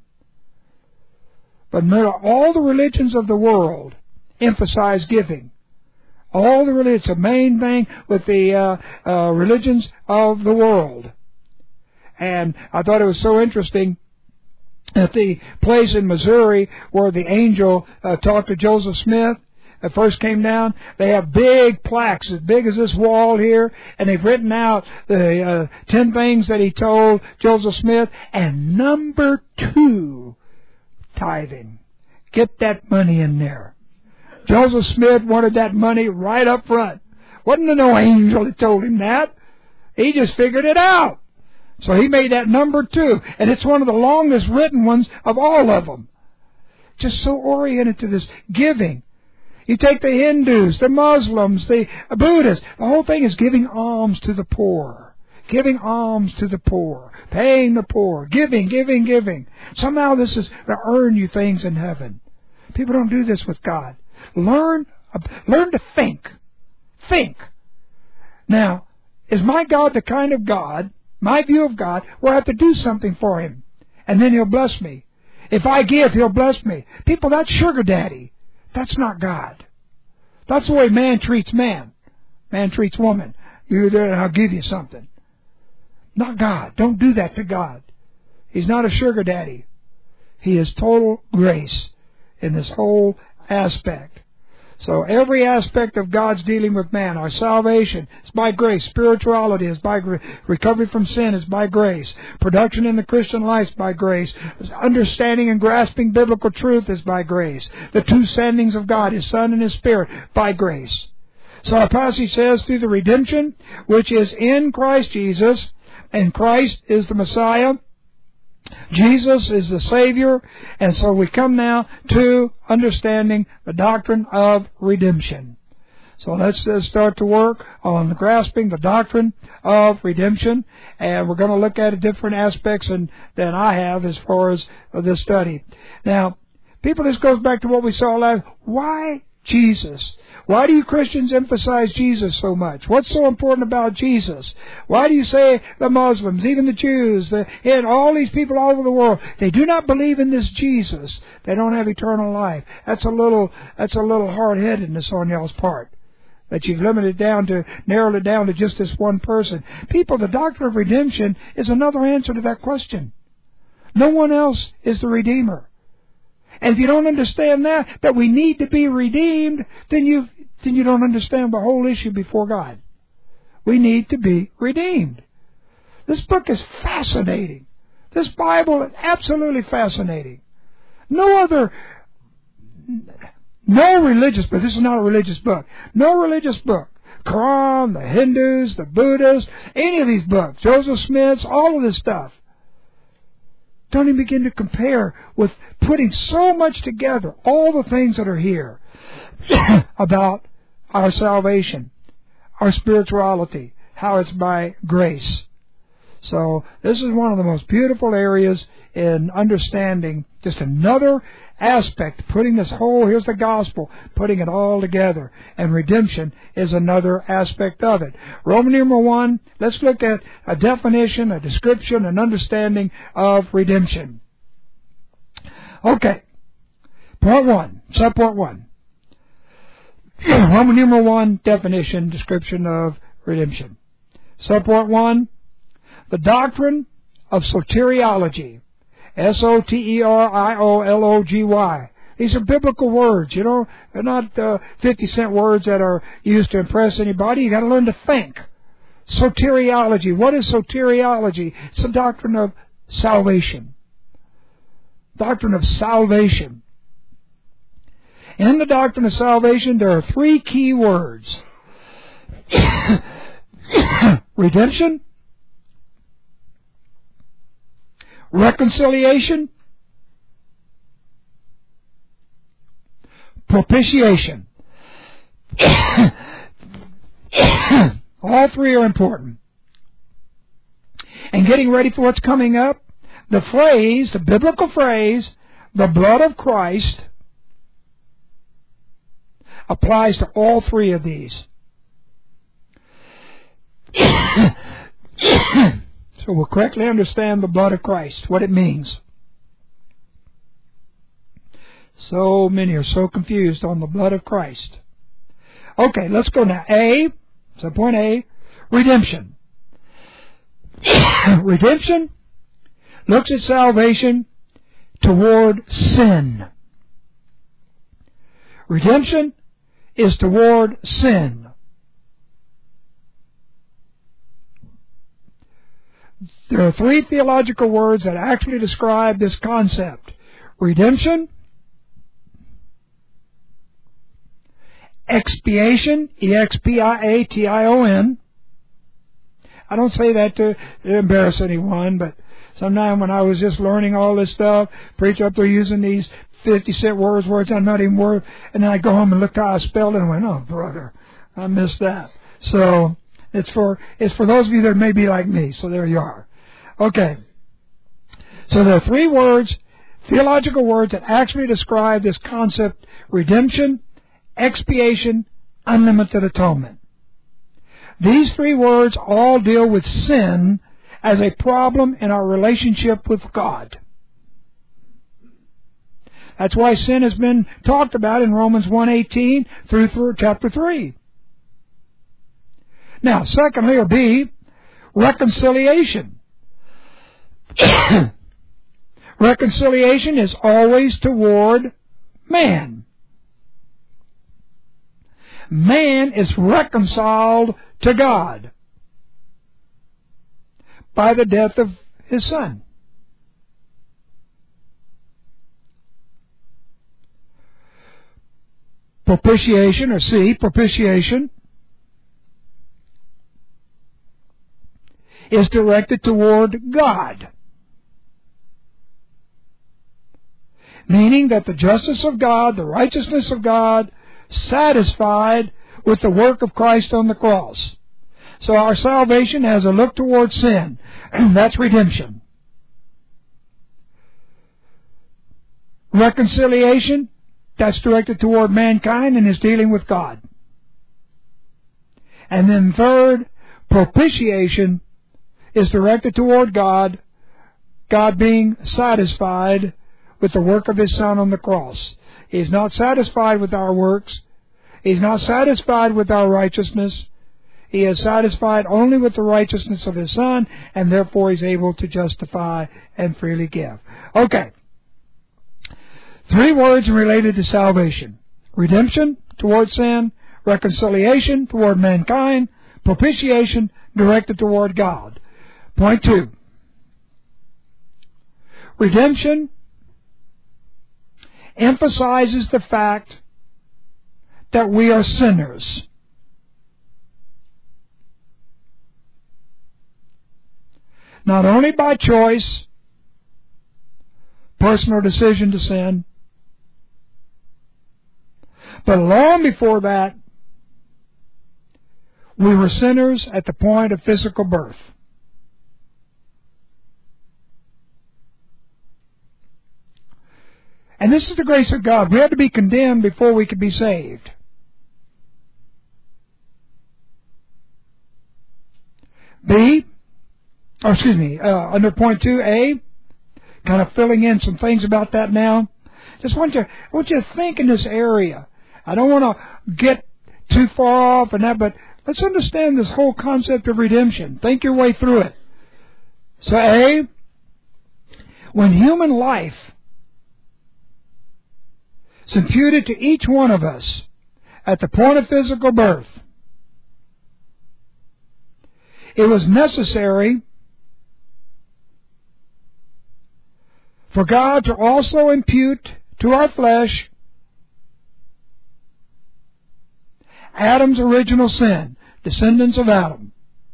But all the religions of the world emphasize giving. All the religions, it's the main thing with the religions of the world. And I thought it was so interesting at the place in Missouri where the angel talked to Joseph Smith. At first came down, they have big plaques as big as this wall here, and they've written out the 10 things that he told Joseph Smith, and number 2, tithing. Get that money in there. Joseph Smith wanted that money right up front. Wasn't no angel that told him that. He just figured it out. So he made that number 2, and it's one of the longest written ones of all of them. Just so oriented to this giving. You take the Hindus, the Muslims, the Buddhists. The whole thing is giving alms to the poor. Giving alms to the poor. Paying the poor. Giving. Somehow this is to earn you things in heaven. People don't do this with God. Learn to think. Think. Now, is my God the kind of God, my view of God, where I have to do something for Him, and then He'll bless me? If I give, He'll bless me. People, that's sugar daddy. That's not God. That's the way man treats man. Man treats woman. You do it and I'll give you something. Not God. Don't do that to God. He's not a sugar daddy. He is total grace in this whole aspect. So every aspect of God's dealing with man, our salvation is by grace. Spirituality is by grace. Recovery from sin is by grace. Production in the Christian life is by grace. Understanding and grasping biblical truth is by grace. The 2 sendings of God, His Son and His Spirit, by grace. So our passage says, through the redemption which is in Christ Jesus, and Christ is the Messiah, Jesus is the Savior, and so we come now to understanding the doctrine of redemption. So let's start to work on grasping the doctrine of redemption, and we're going to look at different aspects than I have as far as this study. Now, people, this goes back to what we saw last. Why Jesus? Why do you Christians emphasize Jesus so much? What's so important about Jesus? Why do you say the Muslims, even the Jews, and all these people all over the world, they do not believe in this Jesus? They don't have eternal life. That's a little hard-headedness on y'all's part, that you've narrowed it down to just this one person. People, the doctrine of redemption is another answer to that question. No one else is the Redeemer. And if you don't understand that we need to be redeemed, then you don't understand the whole issue before God. We need to be redeemed. This book is fascinating. This Bible is absolutely fascinating. No religious book, this is not a religious book, no religious book, Quran, the Hindus, the Buddhists, any of these books, Joseph Smith's, all of this stuff, don't even begin to compare with putting so much together, all the things that are here about our salvation, our spirituality, how it's by grace. So this is one of the most beautiful areas in understanding just another aspect, putting this whole, here's the gospel, putting it all together. And redemption is another aspect of it. Roman numeral 1, let's look at a definition, a description, an understanding of redemption. Okay. Point 1, subpart 1. Roman numeral 1, definition, description of redemption. Subpart 1, the doctrine of soteriology. S-O-T-E-R-I-O-L-O-G-Y. These are biblical words, you know. They're not 50-cent words that are used to impress anybody. You've got to learn to think. Soteriology. What is soteriology? It's the doctrine of salvation. Doctrine of salvation. In the doctrine of salvation, there are 3 key words. Redemption, reconciliation, propitiation. All 3 are important. And getting ready for what's coming up, the phrase, the biblical phrase, the blood of Christ, applies to all 3 of these. So we'll correctly understand the blood of Christ, what it means. So many are so confused on the blood of Christ. Okay, let's go now. So point A, redemption. Redemption looks at salvation toward sin. Redemption is toward sin. There are 3 theological words that actually describe this concept. Redemption, expiation, E-X-P-I-A-T-I-O-N. I don't say that to embarrass anyone, but sometime when I was just learning all this stuff, preacher up there using these 50-cent words I'm not even worth, and then I go home and look how I spelled it and went, oh, brother, I missed that. So it's for those of you that may be like me, so there you are. Okay. So there are 3 words, theological words, that actually describe this concept: redemption, expiation, unlimited atonement. These 3 words all deal with sin as a problem in our relationship with God. That's why sin has been talked about in Romans 1:18 through chapter 3. Now, secondly, or B, reconciliation. Reconciliation is always toward man. Man is reconciled to God by the death of His Son. Propitiation, or C, propitiation, is directed toward God. Meaning that the justice of God, the righteousness of God, satisfied with the work of Christ on the cross. So our salvation has a look towards sin. That's redemption. Reconciliation, that's directed toward mankind and is dealing with God. And then third, propitiation is directed toward God, God being satisfied with the work of His Son on the cross. He is not satisfied with our works. He is not satisfied with our righteousness. He is satisfied only with the righteousness of His Son, and therefore He's able to justify and freely give. Okay. 3 words related to salvation. Redemption toward sin, reconciliation toward mankind, propitiation directed toward God. Point 2. Redemption emphasizes the fact that we are sinners. Not only by choice, personal decision to sin, but long before that, we were sinners at the point of physical birth. And this is the grace of God. We had to be condemned before we could be saved. Under point 2A, kind of filling in some things about that now. I want you to think in this area. I don't want to get too far off in that, but let's understand this whole concept of redemption. Think your way through it. So A, when human life is imputed to each one of us at the point of physical birth, it was necessary for God to also impute to our flesh Adam's original sin, descendants of Adam.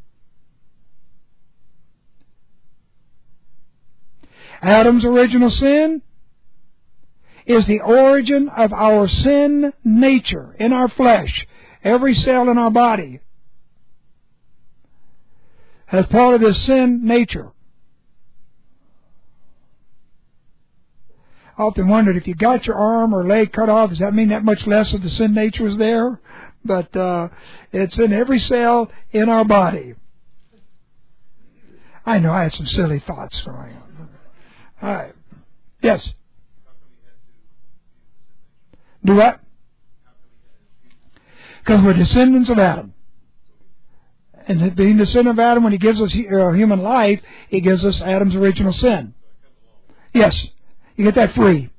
Adam's original sin is the origin of our sin nature in our flesh. Every cell in our body has part of this sin nature. I often wondered, if you got your arm or leg cut off, does that mean that much less of the sin nature is there? But it's in every cell in our body. I know I had some silly thoughts growing up. All right. Yes? Do what? Because we're descendants of Adam. And being the descendant of Adam, when He gives us human life, He gives us Adam's original sin. Yes. You get that free.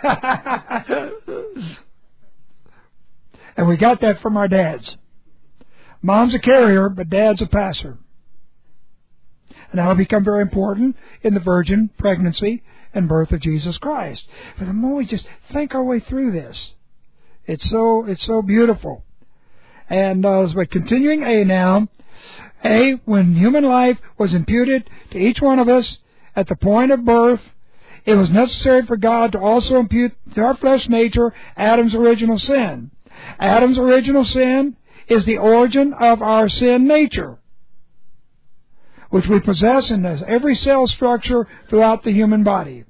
And we got that from our dads. Mom's a carrier, but Dad's a passer. And that'll become very important in the virgin pregnancy and birth of Jesus Christ. But the more we just think our way through this, it's so beautiful. And but continuing A now, A, when human life was imputed to each one of us at the point of birth, it was necessary for God to also impute to our flesh nature Adam's original sin. Adam's original sin is the origin of our sin nature, which we possess in every cell structure throughout the human body.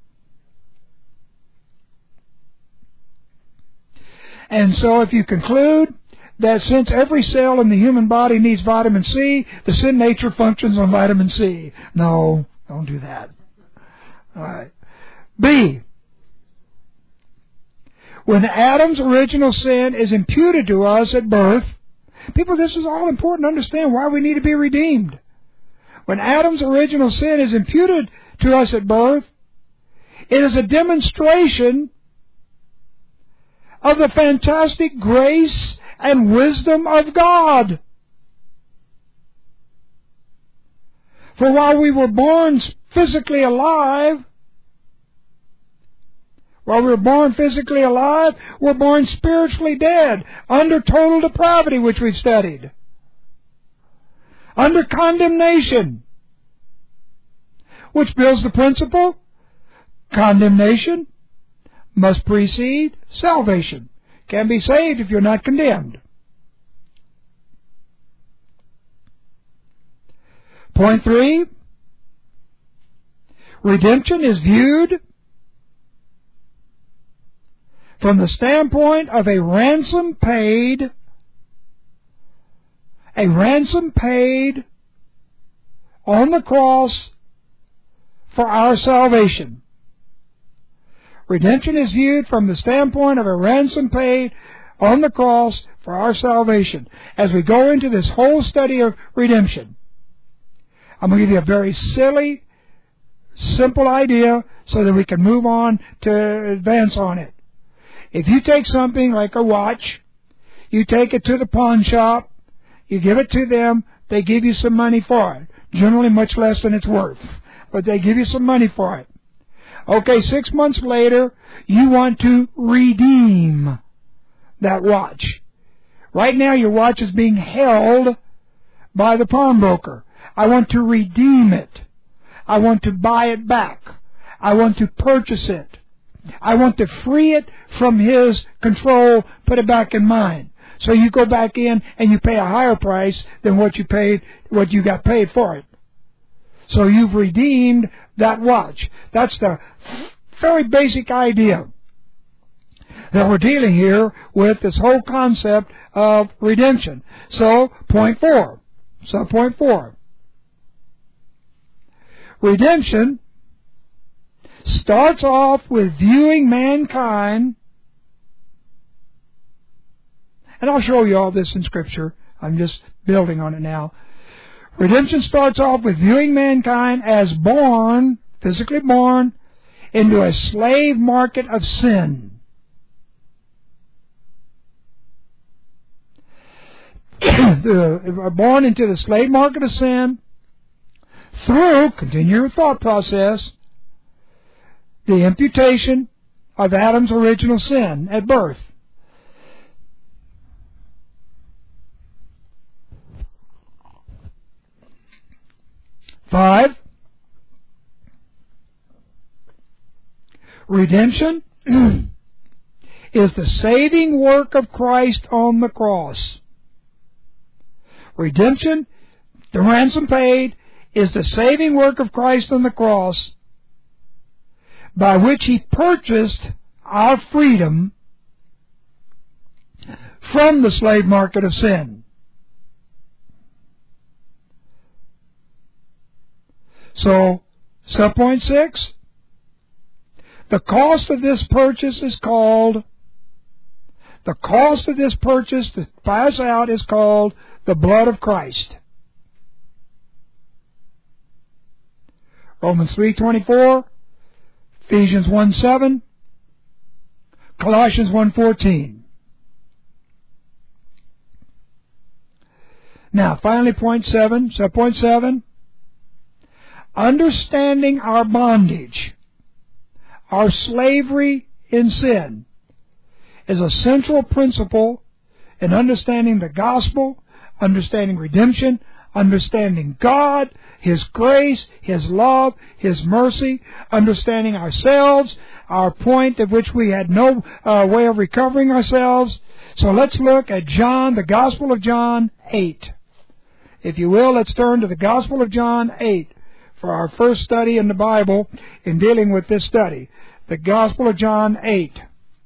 And so if you conclude that since every cell in the human body needs vitamin C, the sin nature functions on vitamin C. No, don't do that. All right. B, when Adam's original sin is imputed to us at birth, people, this is all important to understand why we need to be redeemed. When Adam's original sin is imputed to us at birth, it is a demonstration of the fantastic grace and wisdom of God. For while we were born physically alive, we're born spiritually dead, under total depravity, which we've studied, under condemnation, which builds the principle, condemnation must precede salvation. Can't be saved if you're not condemned. Point 3, redemption is viewed from the standpoint of a ransom paid on the cross for our salvation. Redemption is viewed from the standpoint of a ransom paid on the cross for our salvation. As we go into this whole study of redemption, I'm going to give you a very silly, simple idea so that we can move on to advance on it. If you take something like a watch, you take it to the pawn shop, you give it to them, they give you some money for it. Generally much less than it's worth, but they give you some money for it. Okay, 6 months later, you want to redeem that watch. Right now your watch is being held by the pawnbroker. I want to redeem it. I want to buy it back. I want to purchase it. I want to free it from his control, put it back in mine. So you go back in and you pay a higher price than what you got paid for it. So you've redeemed that watch. That's the very basic idea that we're dealing here with, this whole concept of redemption. So, point 4. Subpoint 4. Redemption starts off with viewing mankind, and I'll show you all this in Scripture. I'm just building on it now. Redemption starts off with viewing mankind as born, physically born, into a slave market of sin. Born into the slave market of sin through, continue your thought process, the imputation of Adam's original sin at birth. Five, redemption is the saving work of Christ on the cross. Redemption, the ransom paid, is the saving work of Christ on the cross, by which He purchased our freedom from the slave market of sin. So, subpoint 6, the cost of this purchase is called, the cost of this purchase to buy us out is called the blood of Christ. Romans 3:24, Ephesians 1:7, Colossians 1:14. Now, finally, point 7, subpoint 7, understanding our bondage, our slavery in sin, is a central principle in understanding the gospel, understanding redemption, understanding God, His grace, His love, His mercy, understanding ourselves, our point at which we had no way of recovering ourselves. So let's look at John, the Gospel of John 8. If you will, let's turn to the Gospel of John 8 for our first study in the Bible in dealing with this study. The Gospel of John 8.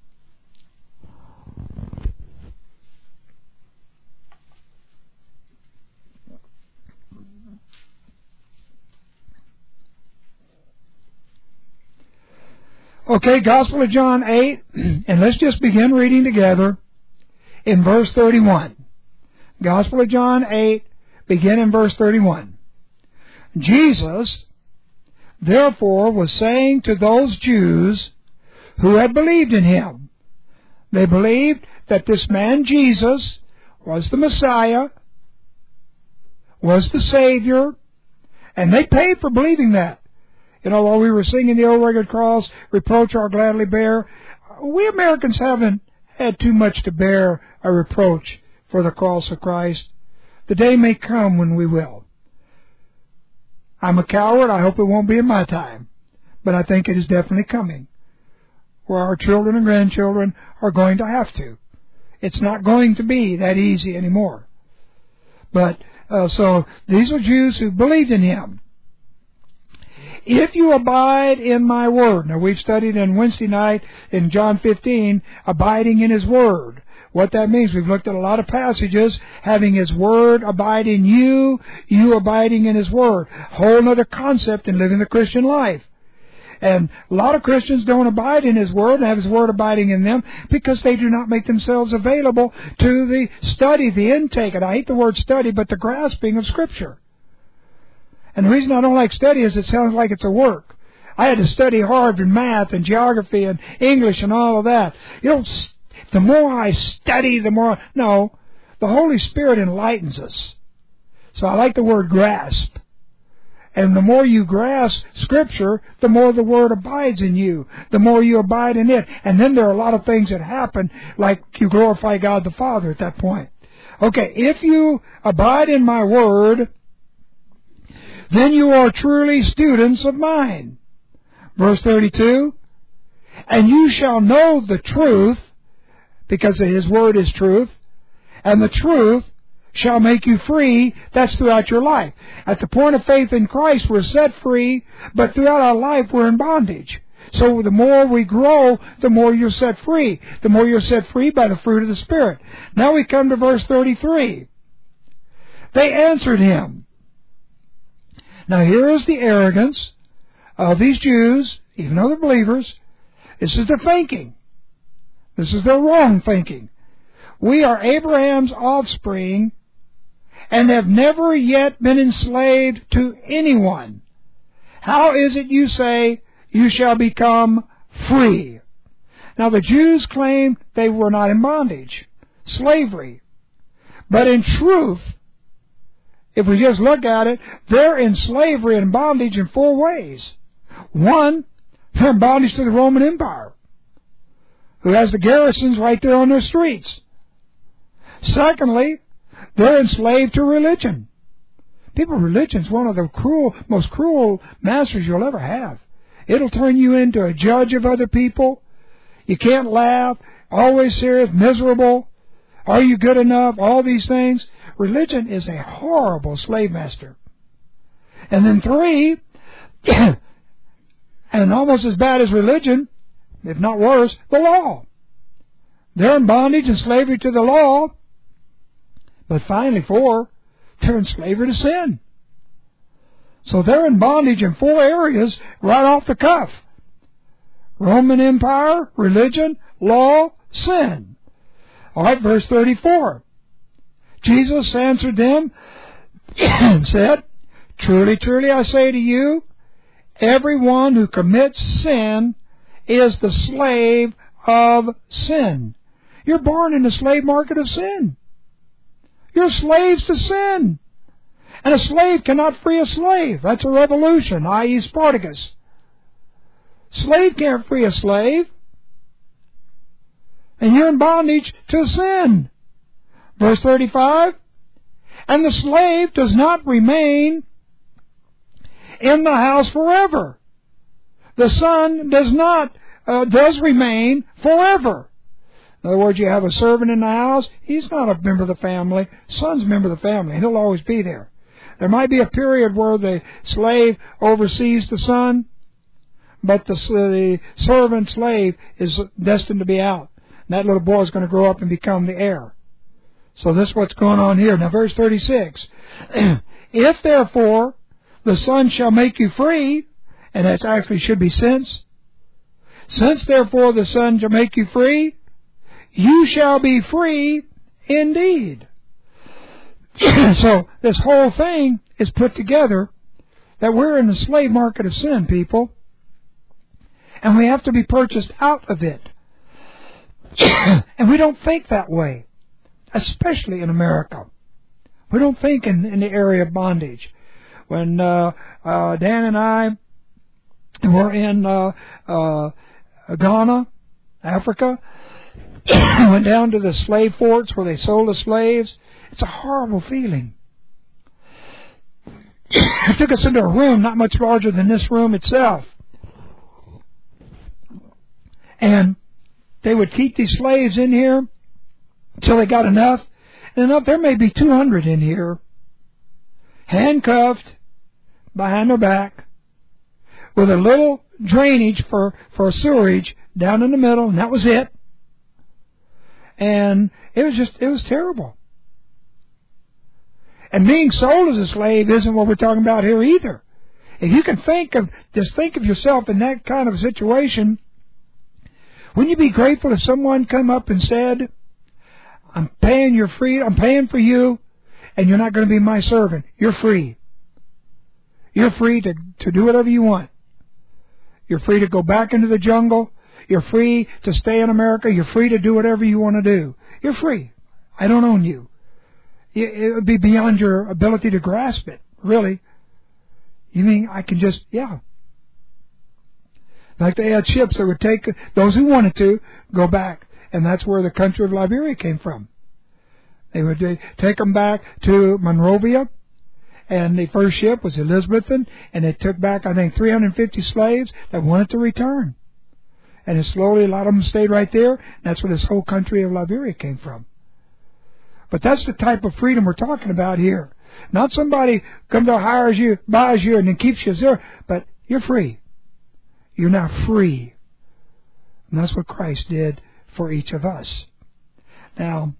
Okay, Gospel of John 8, and let's just begin reading together in verse 31. Gospel of John 8, begin in verse 31. Jesus, therefore, was saying to those Jews who had believed in Him. They believed that this man Jesus was the Messiah, was the Savior, and they paid for believing that. You know, while we were singing the old rugged cross, reproach I'll gladly bear, we Americans haven't had too much to bear a reproach for the cross of Christ. The day may come when we will. I'm a coward. I hope it won't be in my time. But I think it is definitely coming, where our children and grandchildren are going to have to. It's not going to be that easy anymore. But So these are Jews who believed in him. If you abide in my word. Now we've studied on Wednesday night in John 15, abiding in his word. What that means, we've looked at a lot of passages, having his word abide in you, you abiding in his word. Whole other concept in living the Christian life. And a lot of Christians don't abide in his word and have his word abiding in them because they do not make themselves available to the study, the intake, and I hate the word study, but the grasping of Scripture. And the reason I don't like study is it sounds like it's a work. I had to study hard in math and geography and English and all of that. The more I study, the more... No, the Holy Spirit enlightens us. So I like the word grasp. And the more you grasp Scripture, the more the Word abides in you. The more you abide in it. And then there are a lot of things that happen, like you glorify God the Father at that point. Okay, if you abide in my Word, then you are truly students of mine. Verse 32, and you shall know the truth, because his Word is truth, and the truth shall make you free. That's throughout your life. At the point of faith in Christ, we're set free, but throughout our life, we're in bondage. So the more we grow, the more you're set free. The more you're set free by the fruit of the Spirit. Now we come to verse 33. They answered him. Now here is the arrogance of these Jews, even though they're believers. This is their thinking. This is their wrong thinking. We are Abraham's offspring and have never yet been enslaved to anyone. How is it you say you shall become free? Now the Jews claimed they were not in bondage, slavery. But in truth, if we just look at it, they're in slavery and bondage in four ways. One, they're in bondage to the Roman Empire, who has the garrisons right there on their streets. Secondly, they're enslaved to religion. Religion's one of the most cruel masters you'll ever have. It'll turn you into a judge of other people. You can't laugh, always serious, miserable. Are you good enough? All these things. Religion is a horrible slave master. And then three, and almost as bad as religion, if not worse, the law. They're in bondage and slavery to the law. But finally, four, they're in slavery to sin. So they're in bondage in four areas right off the cuff. Roman Empire, religion, law, sin. All right, verse 34. Jesus answered them and said, truly, truly, I say to you, everyone who commits sin is the slave of sin. You're born in the slave market of sin. You're slaves to sin. And a slave cannot free a slave. That's a revolution, i.e. Spartacus. Slave can't free a slave. And you're in bondage to sin. Verse 35, and the slave does not remain in the house forever. The son does remain forever. In other words, you have a servant in the house. He's not a member of the family. Son's a member of the family. He'll always be there. There might be a period where the slave oversees the son, but the servant slave is destined to be out. And that little boy is going to grow up and become the heir. So this is what's going on here. Now verse 36. If therefore the Son shall make you free, and that actually should be since therefore the Son shall make you free, you shall be free indeed. So this whole thing is put together that we're in the slave market of sin, people. And we have to be purchased out of it. And we don't think that way, especially in America. We don't think in the area of bondage. When Dan and I were in Ghana, Africa, went down to the slave forts where they sold the slaves. It's a horrible feeling. It took us into a room not much larger than this room itself. And they would keep these slaves in here until they got enough. And there may be 200 in here. handcuffed behind their back, with a little drainage for sewerage down in the middle, and that was it. And it was terrible. And being sold as a slave isn't what we're talking about here either. If you can think of yourself in that kind of situation, wouldn't you be grateful if someone come up and said, I'm paying for you, and you're not going to be my servant. You're free. You're free to do whatever you want. You're free to go back into the jungle. You're free to stay in America. You're free to do whatever you want to do. You're free. I don't own you. It would be beyond your ability to grasp it, really. You mean I can just, yeah. Like they had ships that would take those who wanted to go back. And that's where the country of Liberia came from. They would take them back to Monrovia. And the first ship was Elizabethan. And it took back, I think, 350 slaves that wanted to return. And then slowly a lot of them stayed right there. And that's where this whole country of Liberia came from. But that's the type of freedom we're talking about here. Not somebody comes out, hires you, buys you, and then keeps you there. But you're free. You're now free. And that's what Christ did for each of us. Now,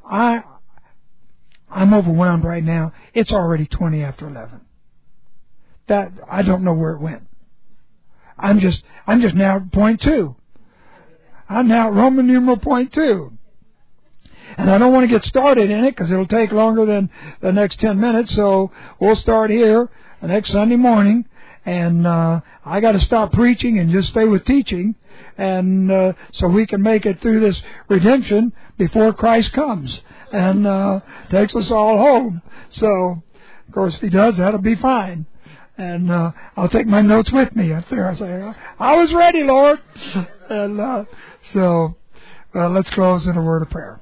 I'm overwhelmed right now. It's already 20 after 11. That I don't know where it went. I'm just now at point 2. I'm now at Roman numeral point 2. And I don't want to get started in it because it'll take longer than the next 10 minutes. So we'll start here next Sunday morning. And I got to stop preaching and just stay with teaching. And so we can make it through this redemption before Christ comes and takes us all home. So, of course, if He does, that'll be fine. And I'll take my notes with me up there. I say, I was ready, Lord. And so let's close in a word of prayer.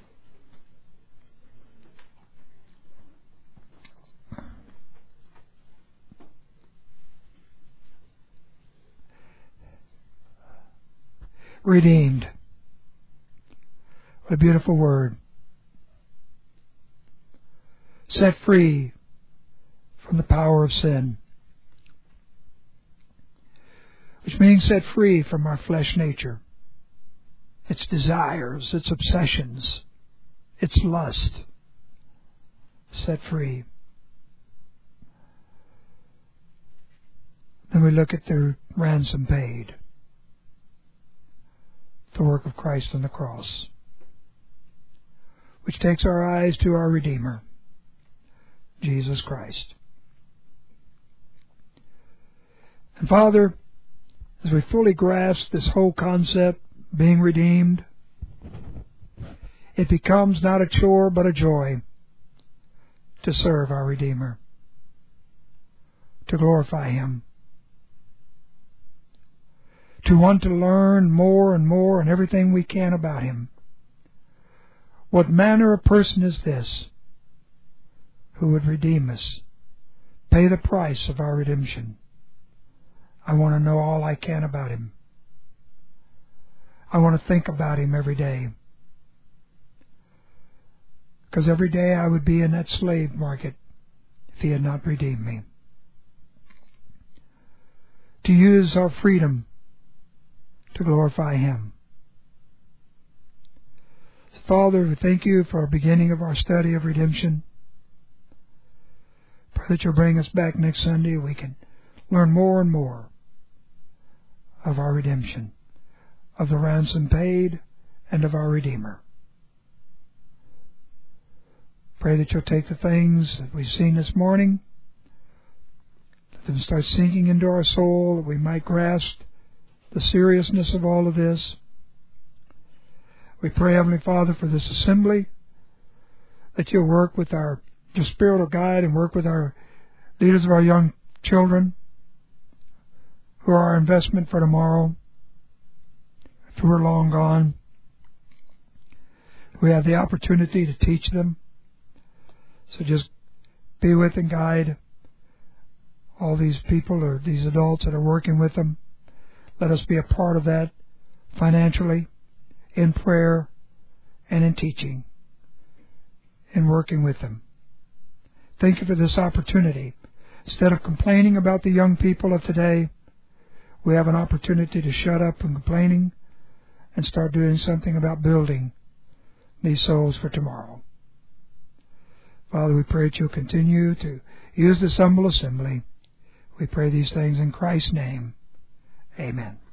Redeemed. What a beautiful word. Set free from the power of sin. Which means set free from our flesh nature. Its desires, its obsessions, its lust. Set free. Then we look at the ransom paid. The work of Christ on the cross, which takes our eyes to our Redeemer, Jesus Christ. And Father, as we fully grasp this whole concept, being redeemed, it becomes not a chore but a joy to serve our Redeemer, to glorify Him, to want to learn more and more and everything we can about Him. What manner of person is this who would redeem us, pay the price of our redemption? I want to know all I can about Him. I want to think about Him every day. Because every day I would be in that slave market if He had not redeemed me. To use our freedom to glorify Him. So, Father, we thank You for our beginning of our study of redemption. Pray that You'll bring us back next Sunday. We can learn more and more of our redemption, of the ransom paid, and of our Redeemer. Pray that You'll take the things that we've seen this morning, let them start sinking into our soul, that we might grasp the seriousness of all of this. We pray, Heavenly Father, for this assembly, that You'll work with your spiritual guide and work with our leaders of our young children, who are our investment for tomorrow, if we're long gone. We have the opportunity to teach them. So just be with and guide all these people or these adults that are working with them. Let us be a part of that financially, in prayer, and in teaching, in working with them. Thank you for this opportunity. Instead of complaining about the young people of today, we have an opportunity to shut up from complaining and start doing something about building these souls for tomorrow. Father, we pray that you'll continue to use this humble assembly. We pray these things in Christ's name. Amen.